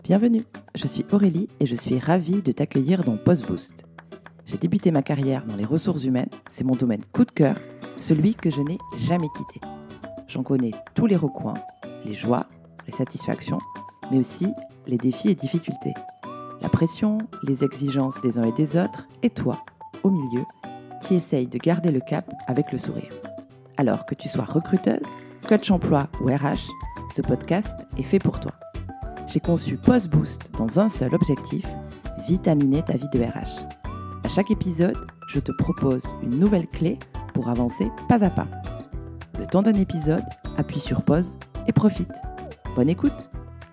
Bienvenue, je suis Aurélie et je suis ravie de t'accueillir dans PostBoost. J'ai débuté ma carrière dans les ressources humaines, c'est mon domaine coup de cœur, celui que je n'ai jamais quitté. J'en connais tous les recoins, les joies, les satisfactions, mais aussi les défis et difficultés. La pression, les exigences des uns et des autres, et toi, au milieu, qui essaye de garder le cap avec le sourire. Alors que tu sois recruteuse, coach emploi ou RH, ce podcast est fait pour toi. J'ai conçu PostBoost dans un seul objectif, vitaminer ta vie de RH. À chaque épisode, je te propose une nouvelle clé pour avancer pas à pas. Le temps d'un épisode, appuie sur pause et profite. Bonne écoute!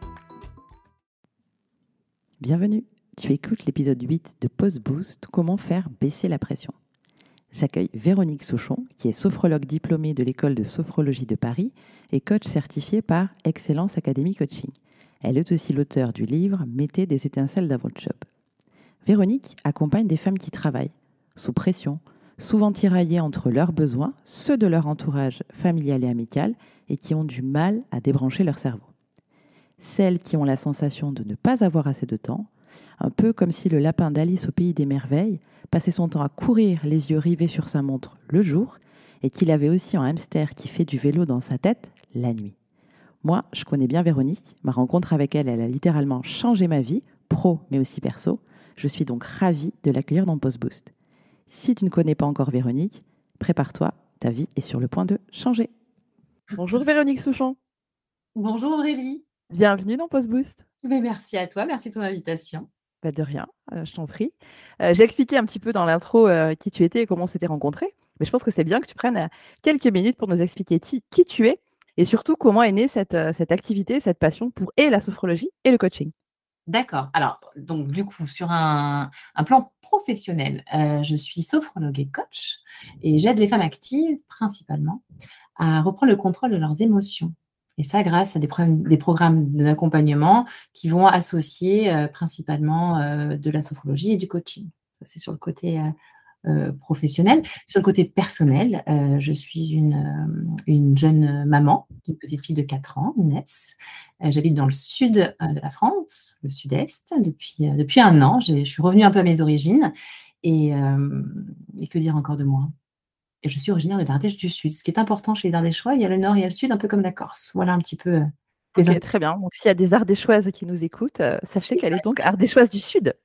Bienvenue, tu écoutes l'épisode 8 de PostBoost, comment faire baisser la pression. J'accueille Véronique Souchon, qui est sophrologue diplômée de l'école de sophrologie de Paris et coach certifié par Excellence Academy Coaching. Elle est aussi l'auteure du livre « Mettez des étincelles dans votre job ». Véronique accompagne des femmes qui travaillent, sous pression, souvent tiraillées entre leurs besoins, ceux de leur entourage familial et amical, et qui ont du mal à débrancher leur cerveau. Celles qui ont la sensation de ne pas avoir assez de temps, un peu comme si le lapin d'Alice au pays des merveilles passait son temps à courir les yeux rivés sur sa montre le jour, et qu'il avait aussi un hamster qui fait du vélo dans sa tête la nuit. Moi, je connais bien Véronique. Ma rencontre avec elle, elle a littéralement changé ma vie, pro mais aussi perso. Je suis donc ravie de l'accueillir dans PostBoost. Si tu ne connais pas encore Véronique, prépare-toi, ta vie est sur le point de changer. Bonjour Véronique Souchon. Bonjour Aurélie. Bienvenue dans PostBoost. Mais merci à toi, merci de ton invitation. De rien, je t'en prie. J'ai expliqué un petit peu dans l'intro qui tu étais et comment on s'était rencontrés, mais je pense que c'est bien que tu prennes quelques minutes pour nous expliquer qui tu es et surtout comment est née cette activité, cette passion pour et la sophrologie et le coaching. D'accord. Alors, donc du coup, sur un plan professionnel, je suis sophrologue et coach et j'aide les femmes actives principalement à reprendre le contrôle de leurs émotions. Et ça, grâce à des programmes d'accompagnement qui vont associer principalement de la sophrologie et du coaching. Ça, c'est sur le côté professionnel. Sur le côté personnel, je suis une jeune maman d'une petite fille de 4 ans, Inès. J'habite dans le sud de la France, le sud-est, depuis 1 an. Je suis revenue un peu à mes origines. Et que dire encore de moi? Et je suis originaire de l'Ardèche du Sud. Ce qui est important chez les Ardéchois, il y a le nord et le sud, un peu comme la Corse. Voilà un petit peu les Ok, très bien. Donc, s'il y a des Ardéchoises qui nous écoutent, sachez qu'elle est donc Ardéchoise du Sud.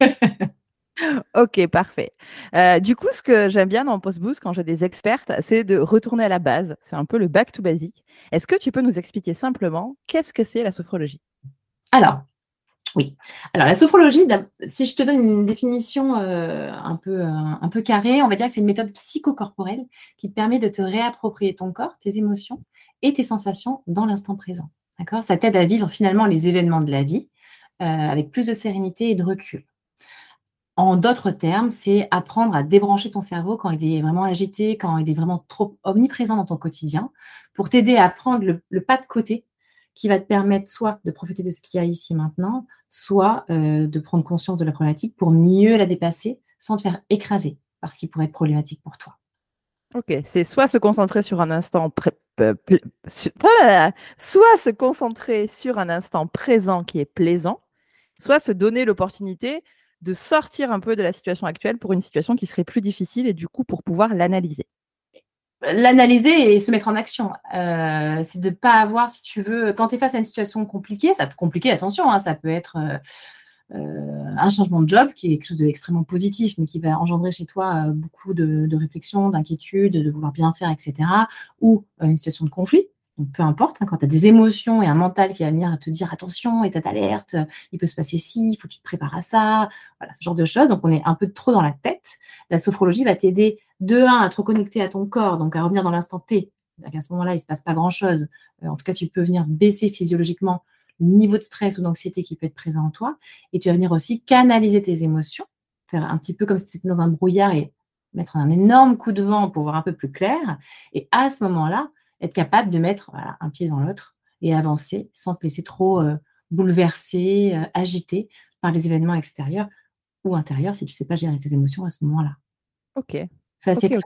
Ok, parfait. Du coup, ce que j'aime bien dans PostBoost quand j'ai des expertes, c'est de retourner à la base. C'est un peu le back to basic. Est-ce que tu peux nous expliquer simplement qu'est-ce que c'est la sophrologie? Alors, oui. Alors, la sophrologie, si je te donne une définition un peu carrée, on va dire que c'est une méthode psychocorporelle qui te permet de te réapproprier ton corps, tes émotions et tes sensations dans l'instant présent. D'accord? Ça t'aide à vivre finalement les événements de la vie avec plus de sérénité et de recul. En d'autres termes, c'est apprendre à débrancher ton cerveau quand il est vraiment agité, quand il est vraiment trop omniprésent dans ton quotidien, pour t'aider à prendre le pas de côté qui va te permettre soit de profiter de ce qu'il y a ici maintenant, soit de prendre conscience de la problématique pour mieux la dépasser sans te faire écraser par ce qui pourrait être problématique pour toi. Ok, c'est soit se concentrer sur un instant soit se concentrer sur un instant présent qui est plaisant, soit se donner l'opportunité de sortir un peu de la situation actuelle pour une situation qui serait plus difficile et du coup pour pouvoir l'analyser. L'analyser et se mettre en action. C'est de ne pas avoir, si tu veux, quand tu es face à une situation compliquée, ça peut compliquer, attention, hein, ça peut être un changement de job qui est quelque chose d'extrêmement positif, mais qui va engendrer chez toi beaucoup de réflexion, d'inquiétude, de vouloir bien faire, etc. Ou une situation de conflit. Donc, peu importe, hein, quand tu as des émotions et un mental qui va venir te dire attention, état d'alerte, il peut se passer ci, il faut que tu te prépares à ça, voilà, ce genre de choses. Donc, on est un peu trop dans la tête. La sophrologie va t'aider à te reconnecter à ton corps, donc à revenir dans l'instant T. À ce moment-là, il ne se passe pas grand-chose. En tout cas, tu peux venir baisser physiologiquement le niveau de stress ou d'anxiété qui peut être présent en toi. Et tu vas venir aussi canaliser tes émotions, faire un petit peu comme si tu étais dans un brouillard et mettre un énorme coup de vent pour voir un peu plus clair. Et à ce moment-là, être capable de mettre un pied dans l'autre et avancer sans te laisser trop bouleverser, agiter par les événements extérieurs ou intérieurs si tu ne sais pas gérer tes émotions à ce moment-là. Ok, C'est assez ok, clair ok. pour toi ?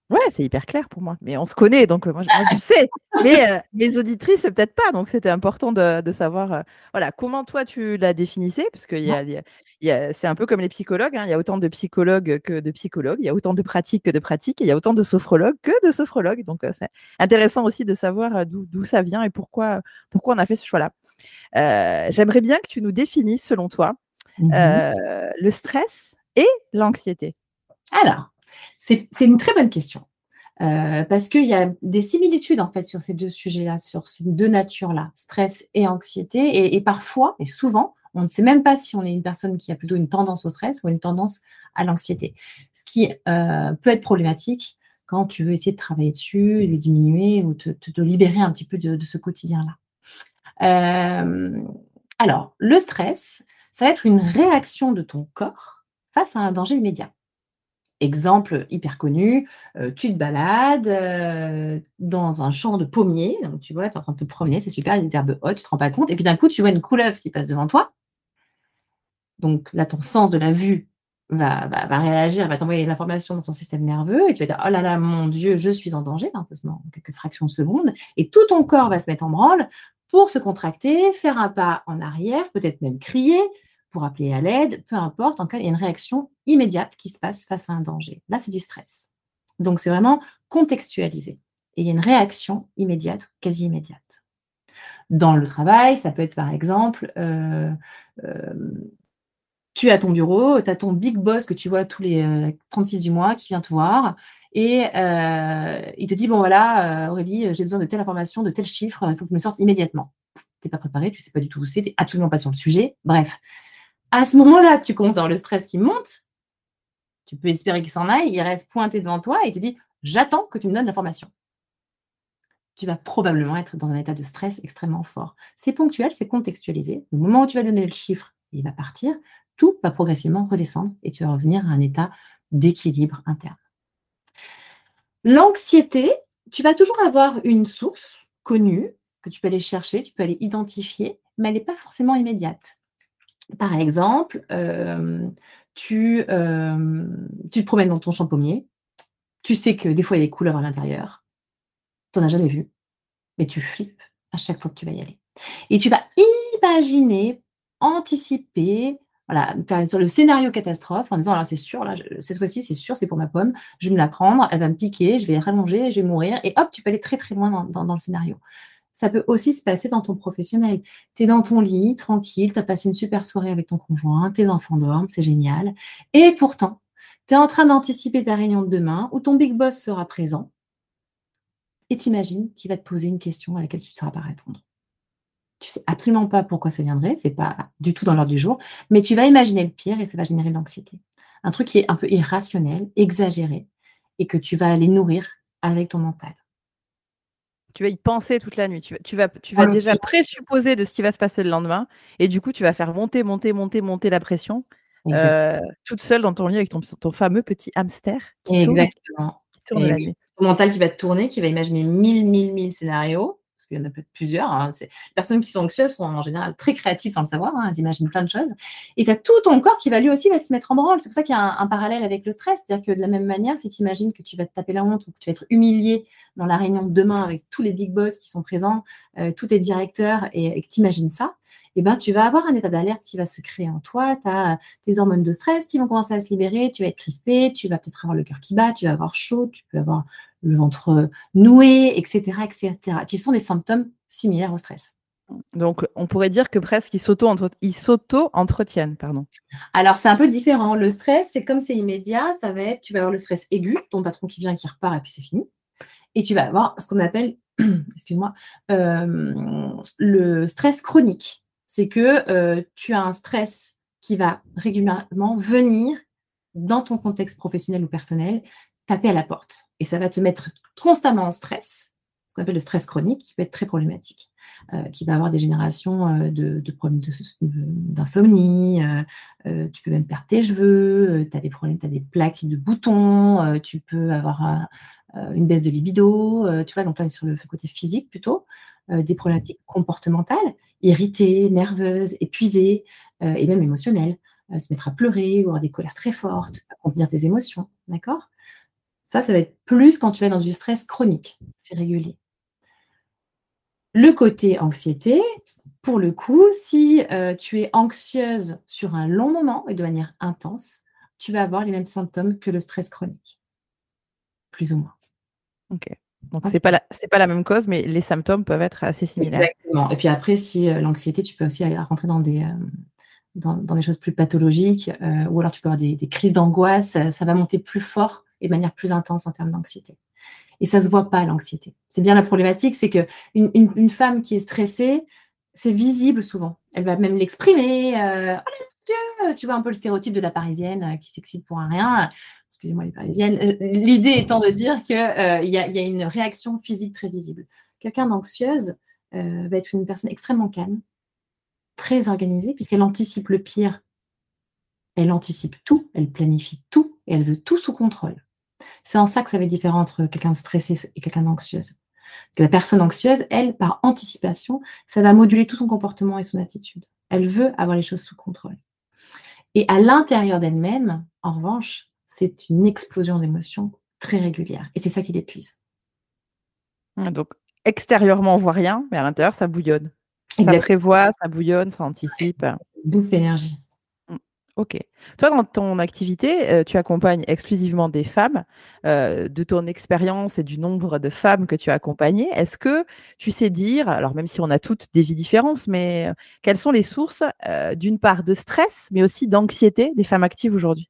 Ouais, c'est hyper clair pour moi. Mais on se connaît, donc moi, je sais. Mais mes auditrices, peut-être pas. Donc c'était important de savoir voilà, comment toi tu la définissais. Parce que c'est un peu comme les psychologues. Hein, il y a autant de psychologues que de psychologues. Il y a autant de pratiques que de pratiques. Et il y a autant de sophrologues que de sophrologues. Donc c'est intéressant aussi de savoir d'où ça vient et pourquoi on a fait ce choix-là. J'aimerais bien que tu nous définisses, selon toi, Mhm. le stress et l'anxiété. Alors, c'est une très bonne question. Parce qu'il y a des similitudes en fait sur ces deux sujets-là, sur ces deux natures-là, stress et anxiété. Et parfois, et souvent, on ne sait même pas si on est une personne qui a plutôt une tendance au stress ou une tendance à l'anxiété. Ce qui peut être problématique quand tu veux essayer de travailler dessus, le diminuer ou te libérer un petit peu de ce quotidien-là. Euh, alors, le stress, ça va être une réaction de ton corps face à un danger immédiat. Exemple hyper connu, tu te balades, dans un champ de pommiers, donc tu vois, tu es en train de te promener, c'est super, il y a des herbes hautes, tu te rends pas compte et puis d'un coup, tu vois une couleuvre qui passe devant toi. Donc là, ton sens de la vue va réagir, va t'envoyer l'information dans ton système nerveux et tu vas dire: «Oh là là, mon Dieu, je suis en danger», hein, ça se met en quelques fractions de secondes et tout ton corps va se mettre en branle pour se contracter, faire un pas en arrière, peut-être même crier pour appeler à l'aide, peu importe. En tout cas, il y a une réaction immédiate qui se passe face à un danger. Là, c'est du stress. Donc c'est vraiment contextualisé et il y a une réaction immédiate, quasi immédiate. Dans le travail, ça peut être par exemple, hem tu es à ton bureau, tu as ton big boss que tu vois tous les 36 du mois qui vient te voir et il te dit: «Bon voilà, Aurélie, j'ai besoin de telle information, de tel chiffre, il faut que tu me sortes immédiatement». Tu es pas préparée, tu sais pas du tout où c'est, tu es absolument pas sur le sujet. Bref, à ce moment-là, tu commences à avoir le stress qui monte, tu peux espérer qu'il s'en aille, il reste pointé devant toi et il te dit: «J'attends que tu me donnes l'information». Tu vas probablement être dans un état de stress extrêmement fort. C'est ponctuel, c'est contextualisé. Le moment où tu vas donner le chiffre, il va partir, tout va progressivement redescendre et tu vas revenir à un état d'équilibre interne. L'anxiété, tu vas toujours avoir une source connue que tu peux aller chercher, tu peux aller identifier, mais elle n'est pas forcément immédiate. Par exemple, tu te promènes dans ton champ pommier, tu sais que des fois il y a des couleurs à l'intérieur, tu n'en as jamais vu, mais tu flippes à chaque fois que tu vas y aller. Et tu vas imaginer, anticiper, voilà, faire sur le scénario catastrophe en disant: «Alors c'est sûr, là, cette fois-ci, c'est sûr, c'est pour ma pomme, je vais me la prendre, elle va me piquer, je vais être allongée, je vais mourir» et hop, tu peux aller très, très loin dans le scénario. Ça peut aussi se passer dans ton professionnel. Tu es dans ton lit, tranquille, tu as passé une super soirée avec ton conjoint, tes enfants dorment, c'est génial et pourtant, tu es en train d'anticiper ta réunion de demain où ton big boss sera présent et tu imagines qu'il va te poser une question à laquelle tu ne sauras pas répondre. Tu sais absolument pas pourquoi ça viendrait, c'est pas du tout dans l'ordre du jour, mais tu vas imaginer le pire et ça va générer de l'anxiété. Un truc qui est un peu irrationnel, exagéré et que tu vas aller nourrir avec ton mental. Tu vas y penser toute la nuit. Tu vas En déjà l'occurrence, présupposer de ce qui va se passer le lendemain. Et du coup, tu vas faire monter, monter, monter, monter la pression exact toute seule dans ton lit avec ton fameux petit hamster exactement. qui tourne Et la oui, nuit. ton mental qui va te tourner, qui va imaginer 1000 scénarios, parce qu'il y en a peut-être plusieurs, hein. Les personnes qui sont anxieuses sont en général très créatives sans le savoir, hein, elles imaginent plein de choses et tu as tout ton corps qui va lui aussi va se mettre en branle. C'est pour ça qu'il y a un parallèle avec le stress. C'est-à-dire que de la même manière, si tu imagines que tu vas te taper la honte ou que tu vas être humilié dans la réunion de demain avec tous les big boss qui sont présents, tous tes directeurs et que tu imagines ça, et ben, tu vas avoir un état d'alerte qui va se créer en toi. Tu as tes hormones de stress qui vont commencer à se libérer, tu vas être crispé, tu vas peut-être avoir le cœur qui bat, tu vas avoir chaud, tu peux avoir le ventre noué, et cetera, qui sont des symptômes similaires au stress. Donc, on pourrait dire que presque ils s'auto-entretiennent, pardon. Alors, c'est un peu différent. Le stress, c'est comme c'est immédiat, ça va être, tu vas avoir le stress aigu, ton patron qui vient, qui repart, et puis c'est fini. Et tu vas avoir ce qu'on appelle, excuse-moi, le stress chronique. C'est que tu as un stress qui va régulièrement venir dans ton contexte professionnel ou personnel, taper à la porte. Et ça va te mettre constamment en stress, ce qu'on appelle le stress chronique, qui peut être très problématique, qui va avoir des générations de problèmes d'insomnie, tu peux même perdre tes cheveux, tu as des problèmes, tu as des plaques de boutons, tu peux avoir une baisse de libido, tu vois, donc là, on est sur le côté physique plutôt, des problématiques comportementales, irritée, nerveuse, épuisée, et même émotionnelle, se mettre à pleurer ou avoir des colères très fortes, à contenir tes émotions, d'accord? Ça va être plus quand tu es dans du stress chronique, c'est régulier. Le côté anxiété, pour le coup, si, tu es anxieuse sur un long moment et de manière intense, tu vas avoir les mêmes symptômes que le stress chronique, plus ou moins. OK. Donc OK. c'est pas la même cause, mais les symptômes peuvent être assez similaires. Exactement et puis après si, l'anxiété, tu peux aussi aller rentrer dans des, dans des choses plus pathologiques, ou alors tu peux avoir des crises d'angoisse, ça va monter plus fort et de manière plus intense en termes d'anxiété et ça se voit pas l'anxiété. C'est bien la problématique, c'est qu'une une femme qui est stressée, c'est visible souvent. Elle va même l'exprimer, «Oh là là, Dieu!» Tu vois un peu le stéréotype de la Parisienne, qui s'excite pour un rien. Excusez-moi les Parisiennes. L'idée étant de dire que, il y a une réaction physique très visible. Quelqu'un d'anxieuse, va être une personne extrêmement calme, très organisée puisqu'elle anticipe le pire. Elle anticipe tout, elle planifie tout et elle veut tout sous contrôle. C'est en ça que ça va être différent entre quelqu'un de stressé et quelqu'un d'anxieuse. Que la personne anxieuse, elle, par anticipation, ça va moduler tout son comportement et son attitude. Elle veut avoir les choses sous contrôle. Et à l'intérieur d'elle-même, en revanche, c'est une explosion d'émotions très régulière. Et c'est ça qui l'épuise. Donc extérieurement, on voit rien, mais à l'intérieur, ça bouillonne. Ça Exactement. prévoit, ça bouillonne, ça anticipe. Bouffe l'énergie. Mmh. OK. Toi, dans ton activité, tu accompagnes exclusivement des femmes. De ton expérience et du nombre de femmes que tu as accompagnées, est-ce que tu sais dire, alors même si on a toutes des vies différentes, mais, quelles sont les sources, d'une part de stress, mais aussi d'anxiété des femmes actives aujourd'hui?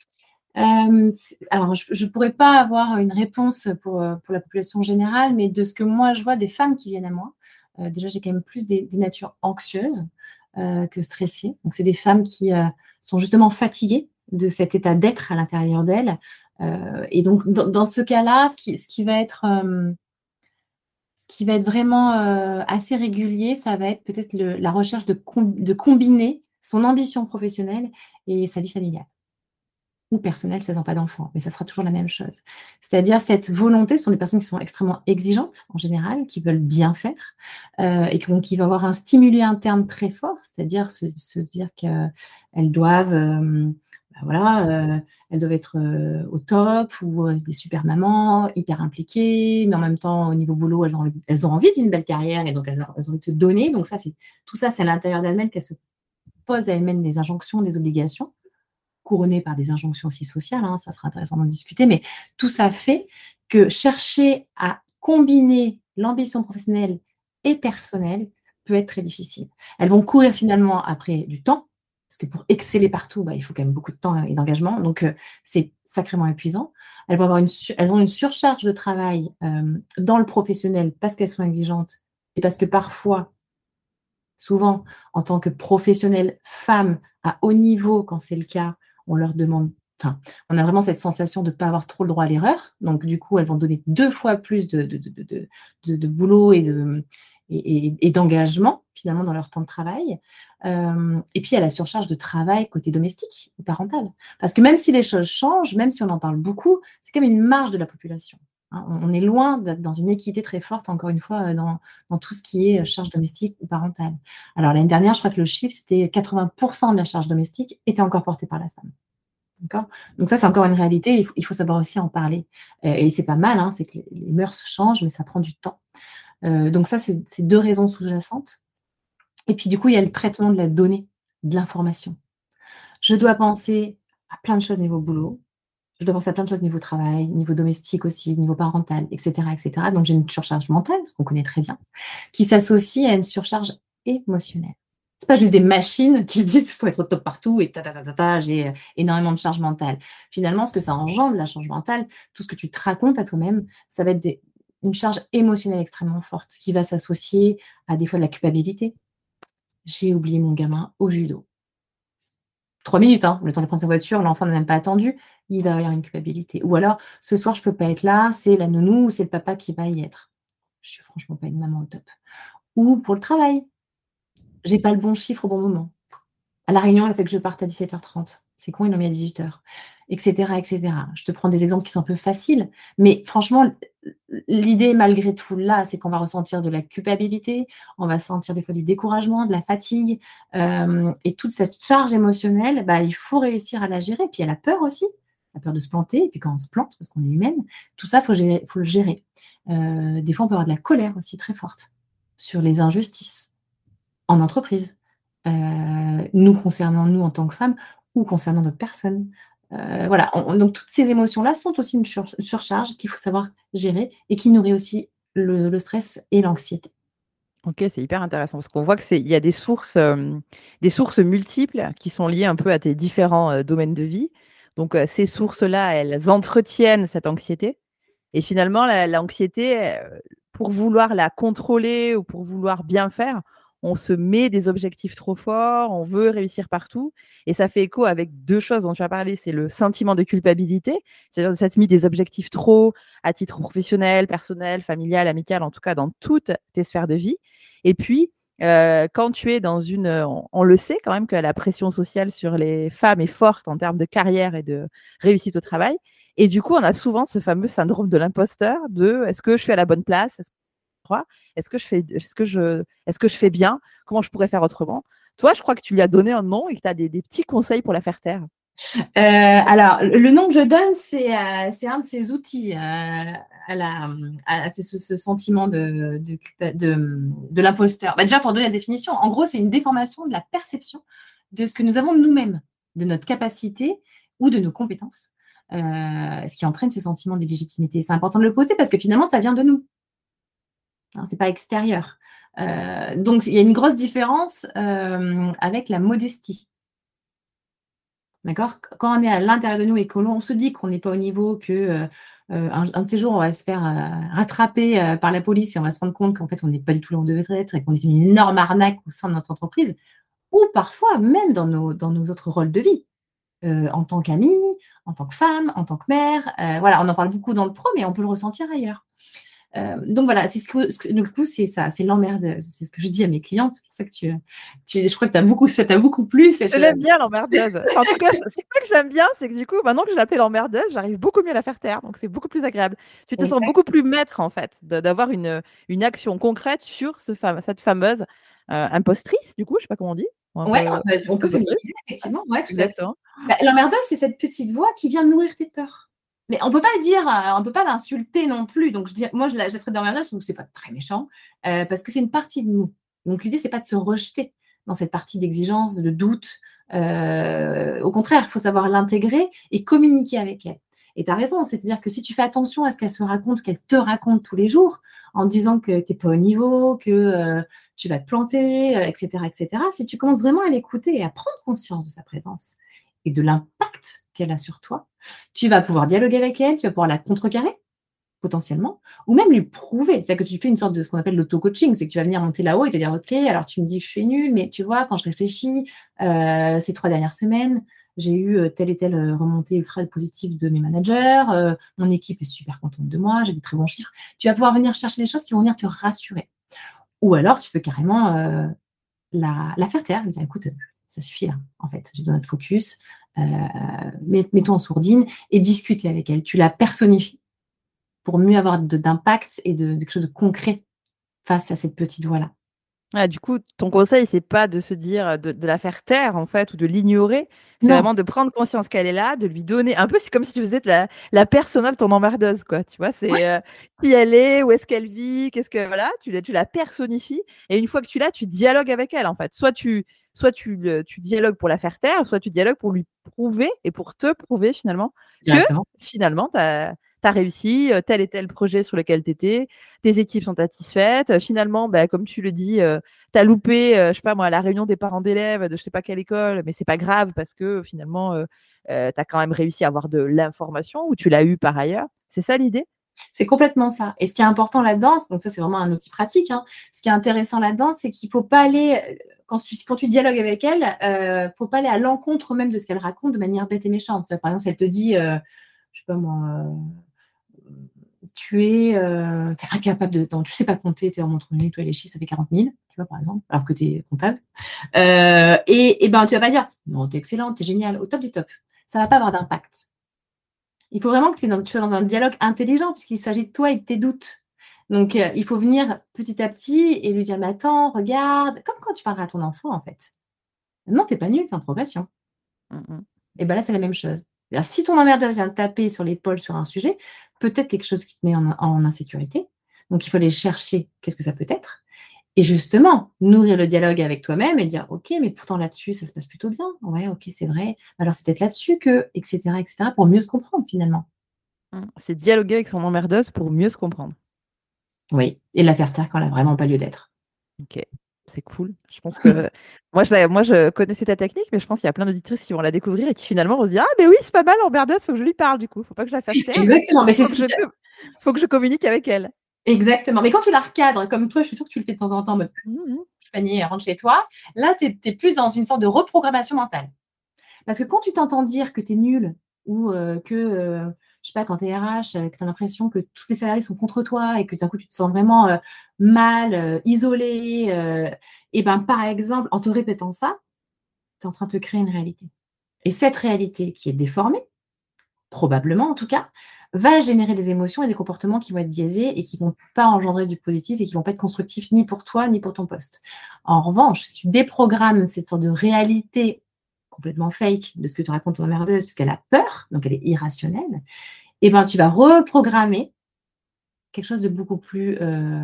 Alors je pourrais pas avoir une réponse pour la population générale, mais de ce que moi je vois des femmes qui viennent à moi, déjà j'ai quand même plus des natures anxieuses, que stressées. Donc c'est des femmes qui, sont justement fatiguées de cet état d'être à l'intérieur d'elles, et donc dans ce cas-là, ce qui va être vraiment, assez régulier, ça va être peut-être la recherche de combiner son ambition professionnelle et sa vie familiale. Ou personnel si elles ont pas d'enfants, mais ça sera toujours la même chose. C'est-à-dire cette volonté, ce sont des personnes qui sont extrêmement exigeantes en général, qui veulent bien faire, et qui vont avoir un stimuli interne très fort, c'est-à-dire se dire qu'elles doivent, bah, voilà, elles doivent être, au top ou, des super mamans, hyper impliquées, mais en même temps au niveau boulot, elles ont envie d'une belle carrière et donc elles ont envie de se donner, donc ça tout ça, c'est à l'intérieur d'elles-mêmes qu'elles se posent à elles-mêmes des injonctions, des obligations couronné par des injonctions aussi sociales, hein, ça sera intéressant d'en discuter, mais tout ça fait que chercher à combiner l'ambition professionnelle et personnelle peut être très difficile. Elles vont courir finalement après du temps, parce que pour exceller partout, bah, il faut quand même beaucoup de temps et d'engagement, donc c'est sacrément épuisant. Elles ont une surcharge de travail, dans le professionnel parce qu'elles sont exigeantes et parce que parfois, souvent, en tant que professionnelle femme à haut niveau, quand c'est le cas, on leur demande enfin, on a vraiment cette sensation de ne pas avoir trop le droit à l'erreur. Donc du coup, elles vont donner 2 fois plus de boulot et d'engagement, finalement, dans leur temps de travail. Et puis, il y a la surcharge de travail côté domestique ou parental. Parce que même si les choses changent, même si on en parle beaucoup, c'est comme une marge de la population, hein. On est loin d'être dans une équité très forte, encore une fois, dans tout ce qui est, charge domestique ou parentale. Alors l'année dernière, je crois que le chiffre, c'était 80 de la charge domestique était encore portée par la femme. D'accord? Donc ça, c'est encore une réalité, il faut savoir aussi en parler. Et c'est pas mal, hein, c'est que les mœurs changent, mais ça prend du temps. Donc ça, c'est 2 raisons sous-jacentes. Et puis du coup, il y a le traitement de la donnée, de l'information. Je dois penser à plein de choses niveau boulot, je dois penser à plein de choses niveau travail, niveau domestique aussi, niveau parental, et cetera, et cetera. Donc j'ai une surcharge mentale, ce qu'on connaît très bien, qui s'associe à une surcharge émotionnelle. C'est pas juste des machines qui se disent: «Il faut être au top partout et ta ta ta ta ta, j'ai, énormément de charge mentale». Finalement, ce que ça engendre, la charge mentale, tout ce que tu te racontes à toi-même, ça va être une charge émotionnelle extrêmement forte qui va s'associer à des fois de la culpabilité. J'ai oublié mon gamin au judo. 3 minutes, hein, le temps de prendre sa voiture, l'enfant n'a même pas attendu, il va y avoir une culpabilité. Ou alors: «Ce soir, je peux pas être là, c'est la nounou ou c'est le papa qui va y être». Je suis franchement pas une maman au top. Ou pour le travail, j'ai pas le bon chiffre au bon moment. À la réunion, elle fait que je parte à 17h30. C'est con, ils l'ont mis à 18h, et cetera, et cetera. Je te prends des exemples qui sont un peu faciles, mais franchement, l'idée malgré tout là, c'est qu'on va ressentir de la culpabilité, on va sentir des fois du découragement, de la fatigue, et toute cette charge émotionnelle, bah, il faut réussir à la gérer. Puis il y a la peur aussi. la peur de se planter, et puis quand on se plante, parce qu'on est humaine, tout ça, faut le gérer. Des fois, on peut avoir de la colère aussi très forte sur les injustices en entreprise, nous concernant nous en tant que femmes ou concernant d'autres personnes. Voilà, donc toutes ces émotions-là sont aussi une surcharge qu'il faut savoir gérer et qui nourrit aussi le stress et l'anxiété. Ok, c'est hyper intéressant parce qu'on voit il y a des sources multiples qui sont liées un peu à tes différents domaines de vie. Donc, ces sources-là, elles entretiennent cette anxiété. Et finalement, l'anxiété, pour vouloir la contrôler ou pour vouloir bien faire, on se met des objectifs trop forts, on veut réussir partout. Et ça fait écho avec deux choses dont tu as parlé. C'est le sentiment de culpabilité, c'est-à-dire que ça te met des objectifs trop à titre professionnel, personnel, familial, amical, en tout cas dans toutes tes sphères de vie. Et puis, quand tu es dans on le sait quand même que la pression sociale sur les femmes est forte en termes de carrière et de réussite au travail. Et du coup, on a souvent ce fameux syndrome de l'imposteur de est-ce que je suis à la bonne place? Est-ce que je crois? Est-ce que je fais bien? Comment je pourrais faire autrement? Toi, je crois que tu lui as donné un nom et que tu as des petits conseils pour la faire taire. Alors, le nom que je donne, c'est un de ces outils ce sentiment de l'imposteur. Déjà, pour donner la définition, en gros, c'est une déformation de la perception de ce que nous avons de nous-mêmes, de notre capacité ou de nos compétences, ce qui entraîne ce sentiment d'illégitimité. C'est important de le poser parce que finalement, ça vient de nous. Hein, c'est pas extérieur. Donc, il y a une grosse différence avec la modestie. D'accord? Quand on est à l'intérieur de nous et que l'on se dit qu'on n'est pas au niveau, que un de ces jours, on va se faire rattraper par la police et on va se rendre compte qu'en fait, on n'est pas du tout là où on devait être et qu'on est une énorme arnaque au sein de notre entreprise, ou parfois même dans nos autres rôles de vie, en tant qu'amie, en tant que femme, en tant que mère. Voilà, on en parle beaucoup dans le pro, mais on peut le ressentir ailleurs. Donc voilà, du coup, c'est ça, c'est l'emmerdeuse. C'est ce que je dis à mes clientes. C'est pour ça que je crois que ça t'a beaucoup plu. Je l'aime bien, l'emmerdeuse. En tout cas, c'est pas que j'aime bien, c'est que du coup, maintenant que je l'appelle l'emmerdeuse, j'arrive beaucoup mieux à la faire taire. Donc, c'est beaucoup plus agréable. Tu te sens beaucoup plus maître, en fait, d'avoir une action concrète sur cette fameuse impostrice, du coup, je sais pas comment on dit. Ouais, on peut féminiser, effectivement. Ouais, tout à fait. L'emmerdeuse, c'est cette petite voix qui vient nourrir tes peurs. Mais on peut pas l'insulter non plus. Donc, moi, je la traite d'emmerdeuse, donc c'est pas très méchant, parce que c'est une partie de nous. Donc, l'idée, c'est pas de se rejeter dans cette partie d'exigence, de doute. Au contraire, il faut savoir l'intégrer et communiquer avec elle. Et tu as raison, c'est-à-dire que si tu fais attention à ce qu'elle se raconte, qu'elle te raconte tous les jours, en disant que tu n'es pas au niveau, que tu vas te planter, etc., si tu commences vraiment à l'écouter et à prendre conscience de sa présence et de l'impact qu'elle a sur toi, tu vas pouvoir dialoguer avec elle, tu vas pouvoir la contrecarrer, potentiellement, ou même lui prouver. C'est-à-dire que tu fais une sorte de ce qu'on appelle l'auto-coaching, c'est que tu vas venir monter là-haut et te dire, OK, alors tu me dis que je suis nulle, mais tu vois, quand je réfléchis, ces 3 dernières semaines, j'ai eu telle et telle remontée ultra positive de mes managers, mon équipe est super contente de moi, j'ai des très bons chiffres. Tu vas pouvoir venir chercher des choses qui vont venir te rassurer. Ou alors, tu peux carrément la faire taire, lui dire, écoute, ça suffit là, en fait, j'ai besoin de focus, mets-toi en sourdine et discuter avec elle. Tu la personnifies pour mieux avoir d'impact et de quelque chose de concret face à cette petite voix-là. Ouais, du coup, ton conseil, c'est pas de se dire de la faire taire, en fait, ou de l'ignorer. C'est vraiment de prendre conscience qu'elle est là, de lui donner. Un peu, c'est comme si tu faisais la persona de ton emmerdeuse, quoi. Tu vois, c'est qui elle est, où est-ce qu'elle vit, qu'est-ce que. Voilà, tu la personnifies. Et une fois que tu l'as, tu dialogues avec elle, en fait. Soit tu dialogues pour la faire taire, soit tu dialogues pour lui prouver et pour te prouver, finalement, que finalement, tu as réussi tel et tel projet sur lequel tu étais, tes équipes sont satisfaites. Finalement, comme tu le dis, tu as loupé, je sais pas moi, la réunion des parents d'élèves de je sais pas quelle école, mais c'est pas grave parce que finalement, tu as quand même réussi à avoir de l'information ou tu l'as eu par ailleurs. C'est ça l'idée? C'est complètement ça. Et ce qui est important là-dedans, donc ça c'est vraiment un outil pratique, hein, ce qui est intéressant là-dedans, c'est qu'il ne faut pas aller, quand tu dialogues avec elle, il ne faut pas aller à l'encontre même de ce qu'elle raconte de manière bête et méchante. Par exemple, si elle te dit, je ne sais pas moi, tu es incapable tu sais pas compter, tu es en montre nulle, toi les chiffres, ça fait 40 000, tu vois, par exemple, alors que tu es comptable. Et ben, tu vas pas dire, non, tu es excellente, tu es géniale, au top du top. Ça va pas avoir d'impact. Il faut vraiment que tu sois dans un dialogue intelligent, puisqu'il s'agit de toi et de tes doutes. Donc, il faut venir petit à petit et lui dire, mais attends, regarde, comme quand tu parleras à ton enfant, en fait. Non, tu n'es pas nul, tu es en progression. Et ben là, c'est la même chose. C'est-à-dire, si ton emmerdeuse vient te taper sur l'épaule sur un sujet, peut-être quelque chose qui te met en insécurité. Donc, il faut aller chercher qu'est-ce que ça peut être. Et justement, nourrir le dialogue avec toi-même et dire: «OK, mais pourtant là-dessus, ça se passe plutôt bien. Ouais, OK, c'est vrai. Alors c'est peut-être là-dessus que» et cetera, pour mieux se comprendre finalement. C'est dialoguer avec son emmerdeuse pour mieux se comprendre. Oui, et la faire taire quand elle a vraiment pas lieu d'être. OK, c'est cool. Je pense que moi je connaissais ta technique, mais je pense qu'il y a plein d'auditrices qui vont la découvrir et qui finalement vont se dire: «Ah mais oui, c'est pas mal l'emmerdeuse, faut que je lui parle du coup. Faut pas que je la fasse taire, mais Exactement, mais c'est faut ce que qui je faut que je communique avec elle». exactement, mais quand tu la recadres comme toi, je suis sûre que tu le fais de temps en temps en mode: Mmh mh. «Je panier, rentre chez toi». Là, tu es plus dans une sorte de reprogrammation mentale. Parce que quand tu t'entends dire que tu es nul ou je sais pas, quand tu es RH, que tu as l'impression que tous les salariés sont contre toi et que d'un coup tu te sens vraiment, mal, isolé, et ben, par exemple, en te répétant ça, tu es en train de te créer une réalité. Et cette réalité qui est déformée, probablement en tout cas, va générer des émotions et des comportements qui vont être biaisés et qui vont pas engendrer du positif et qui vont pas être constructifs ni pour toi ni pour ton poste. En revanche, si tu déprogrammes cette sorte de réalité complètement fake de ce que te raconte ton emmerdeuse puisqu'elle a peur, donc elle est irrationnelle, et ben, tu vas reprogrammer quelque chose de beaucoup plus,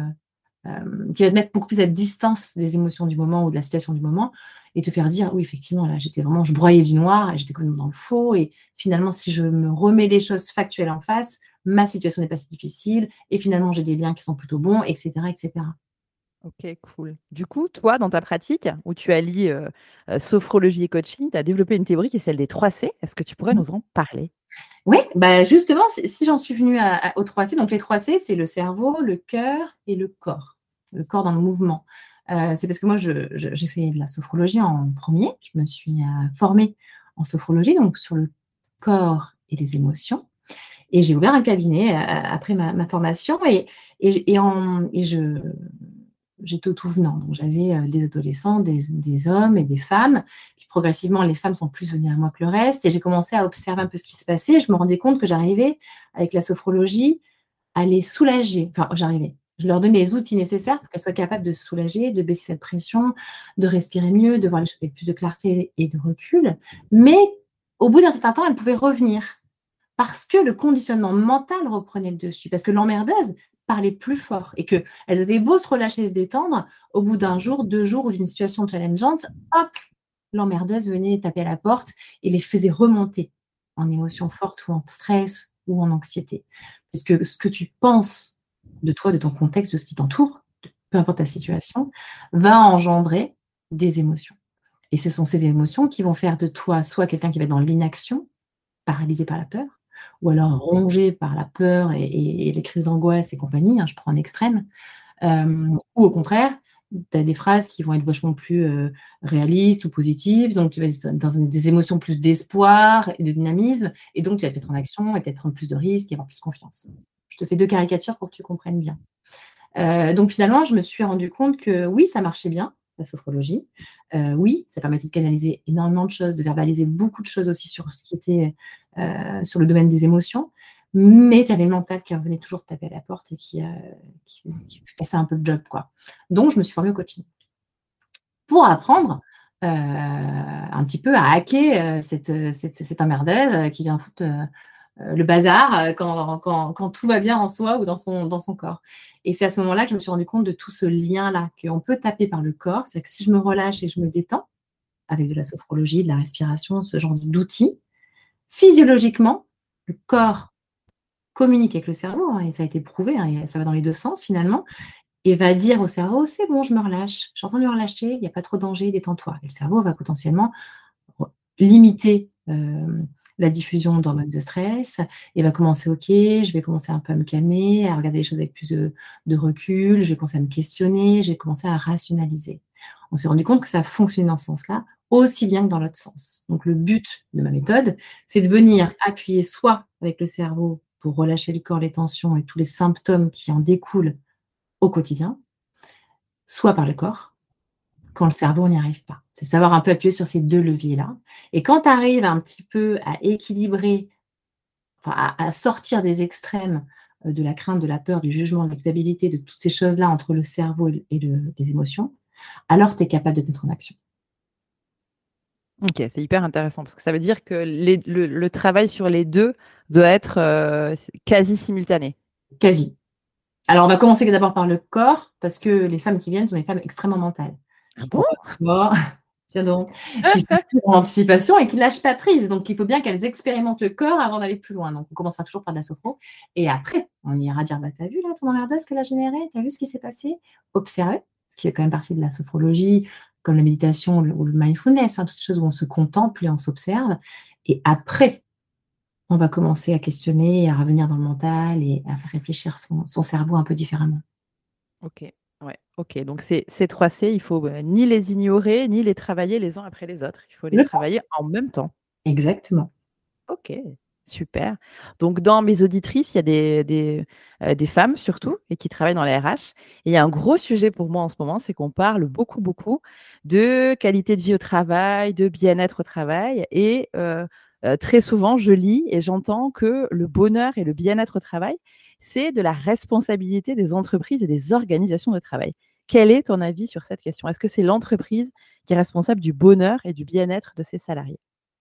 qui va te mettre beaucoup plus à distance des émotions du moment ou de la situation du moment et te faire dire: «Oui, effectivement, là, j'étais vraiment je broyais du noir et j'étais complètement dans le faux et finalement, si je me remets les choses factuelles en face, ma situation n'est pas si difficile et finalement, j'ai des liens qui sont plutôt bons» et cetera et cetera. OK, cool. Du coup, toi, dans ta pratique où tu allies, sophrologie et coaching, tu as développé une théorie qui est celle des 3 C. Est-ce que tu pourrais Mmh. nous en parler? Oui, bah, justement, si j'en suis venue aux 3 C, donc les 3 C, c'est le cerveau, le cœur et le corps. Le corps dans le mouvement. C'est parce que moi, j'ai fait de la sophrologie en premier. Je me suis, formée en sophrologie, donc sur le corps et les émotions et j'ai ouvert un cabinet, après ma formation et j'étais au tout venant. Donc j'avais, des adolescents, des hommes et des femmes. Puis progressivement, les femmes sont plus venues à moi que le reste et j'ai commencé à observer un peu ce qui se passait et je me rendais compte que j'arrivais, avec la sophrologie, à les soulager. Enfin, j'arrivais. Je leur donnais les outils nécessaires pour qu'elles soient capables de se soulager, de baisser cette pression, de respirer mieux, de voir les choses avec plus de clarté et de recul. Mais au bout d'un certain temps, elles pouvaient revenir parce que le conditionnement mental reprenait le dessus, parce que l'emmerdeuse parlait plus fort et qu'elles avaient beau se relâcher et se détendre, au bout d'un jour, 2 jours ou d'une situation challengeante, hop, l'emmerdeuse venait taper à la porte et les faisait remonter en émotions fortes ou en stress ou en anxiété. Puisque ce que tu penses de toi, de ton contexte, de ce qui t'entoure, peu importe ta situation, va engendrer des émotions. Et ce sont ces émotions qui vont faire de toi soit quelqu'un qui va être dans l'inaction, paralysé par la peur, ou alors rongé par la peur et les crises d'angoisse et compagnie, hein, je prends un extrême. Ou au contraire, tu as des phrases qui vont être vachement plus, réalistes ou positives, donc tu vas être dans des émotions plus d'espoir et de dynamisme et donc tu vas te mettre en action et peut-être prendre plus de risques et avoir plus confiance. Je te fais 2 caricatures pour que tu comprennes bien. Donc finalement, je me suis rendu compte que oui, ça marchait bien, la sophrologie. Oui, ça permettait de canaliser énormément de choses, de verbaliser beaucoup de choses aussi sur ce qui était, sur le domaine des émotions. Mais tu avais le mental qui revenait toujours te taper à la porte et qui cassait un peu le job, quoi. Donc je me suis formée au coaching pour apprendre, un petit peu à hacker, cette emmerdeuse, qui vient foutre, le bazar, quand tout va bien en soi ou dans son corps. Et c'est à ce moment-là que je me suis rendu compte de tout ce lien-là, qu'on peut taper par le corps. C'est-à-dire que si je me relâche et je me détends, avec de la sophrologie, de la respiration, ce genre d'outils, physiologiquement, le corps communique avec le cerveau, hein, et ça a été prouvé, hein, et ça va dans les 2 sens finalement, et va dire au cerveau: «C'est bon, je me relâche, je suis en train de me relâcher, il n'y a pas trop de danger, détends-toi». Et le cerveau va potentiellement limiter, la diffusion d'hormones de stress et va commencer: «OK, je vais commencer un peu à me calmer, à regarder les choses avec plus de recul, je vais commencer à me questionner, je vais commencer à rationaliser». On s'est rendu compte que ça fonctionnait dans ce sens-là, aussi bien que dans l'autre sens. Donc le but de ma méthode, c'est de venir appuyer soit avec le cerveau pour relâcher le corps, les tensions et tous les symptômes qui en découlent au quotidien, soit par le corps quand le cerveau n'y arrive pas. C'est savoir un peu appuyer sur ces 2 leviers-là et quand tu arrives un petit peu à équilibrer, enfin à sortir des extrêmes, de la crainte, de la peur, du jugement, de la culpabilité, de toutes ces choses-là entre le cerveau et les émotions, alors tu es capable de te mettre en action. Ok, c'est hyper intéressant parce que ça veut dire que le travail sur les deux doit être quasi simultané. Quasi. Alors, on va commencer d'abord par le corps, parce que les femmes qui viennent sont des femmes extrêmement mentales, Ah qui bon? tiens donc, qui sont en anticipation et qui lâchent pas prise. Donc, il faut bien qu'elles expérimentent le corps avant d'aller plus loin. Donc, on commencera toujours par de la sophro. Et après, on ira dire, bah, t'as vu là ton overdose qu'elle a généré? T'as vu ce qui s'est passé? Observer, ce qui est quand même partie de la sophrologie, comme la méditation ou le mindfulness, toutes ces choses où on se contemple et on s'observe. Et après, on va commencer à questionner, à revenir dans le mental et à faire réfléchir son cerveau un peu différemment. Ok, ouais, ok. Donc ces 3 C, il faut ni les ignorer, ni les travailler les uns après les autres. Il faut les Je travailler en même temps. Exactement. Ok, super. Donc dans mes auditrices, il y a des femmes surtout et qui travaillent dans la RH. Et il y a un gros sujet pour moi en ce moment, c'est qu'on parle beaucoup, beaucoup de qualité de vie au travail, de bien-être au travail. Et très souvent, je lis et j'entends que le bonheur et le bien-être au travail, c'est de la responsabilité des entreprises et des organisations de travail. Quel est ton avis sur cette question? Est-ce que c'est l'entreprise qui est responsable du bonheur et du bien-être de ses salariés?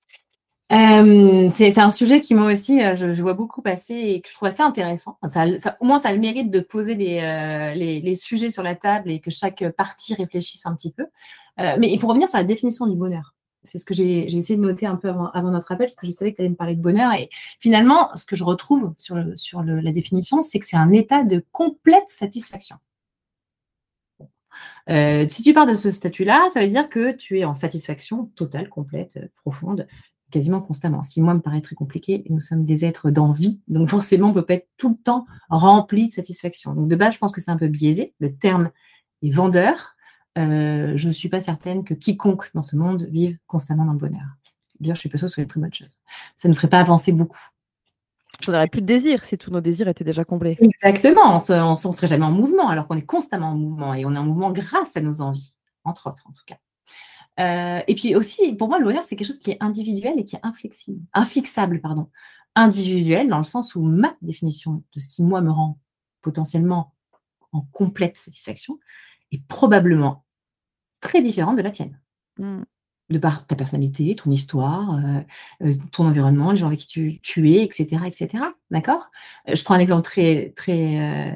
C'est un sujet qui moi aussi, je vois beaucoup passer et que je trouve assez intéressant. Au moins, ça a le mérite de poser les sujets sur la table et que chaque partie réfléchisse un petit peu. Mais il faut revenir sur la définition du bonheur. C'est ce que j'ai essayé de noter un peu avant notre appel, parce que je savais que tu allais me parler de bonheur. Et finalement, ce que je retrouve sur la définition, c'est que c'est un état de complète satisfaction. Si tu pars de ce statut-là, ça veut dire que tu es en satisfaction totale, complète, profonde, quasiment constamment. Ce qui, moi, me paraît très compliqué. Nous sommes des êtres d'envie, donc forcément, on ne peut pas être tout le temps rempli de satisfaction. Donc, de base, je pense que c'est un peu biaisé. Le terme est vendeur. Je ne suis pas certaine que quiconque dans ce monde vive constamment dans le bonheur. D'ailleurs, je suis pas sûre que ce soit une très bonne chose. Ça ne ferait pas avancer beaucoup. On n'aurait plus de désir si tous nos désirs étaient déjà comblés. Exactement, on ne serait jamais en mouvement, alors qu'on est constamment en mouvement et on est en mouvement grâce à nos envies, entre autres en tout cas. Et puis aussi, pour moi, le bonheur, c'est quelque chose qui est individuel et qui est infixable, pardon. Individuel dans le sens où ma définition de ce qui, moi, me rend potentiellement en complète satisfaction est probablement très différente de la tienne. Mmh. De par ta personnalité, ton histoire, ton environnement, les gens avec qui tu es, etc., etc. D'accord? Je prends un exemple très, très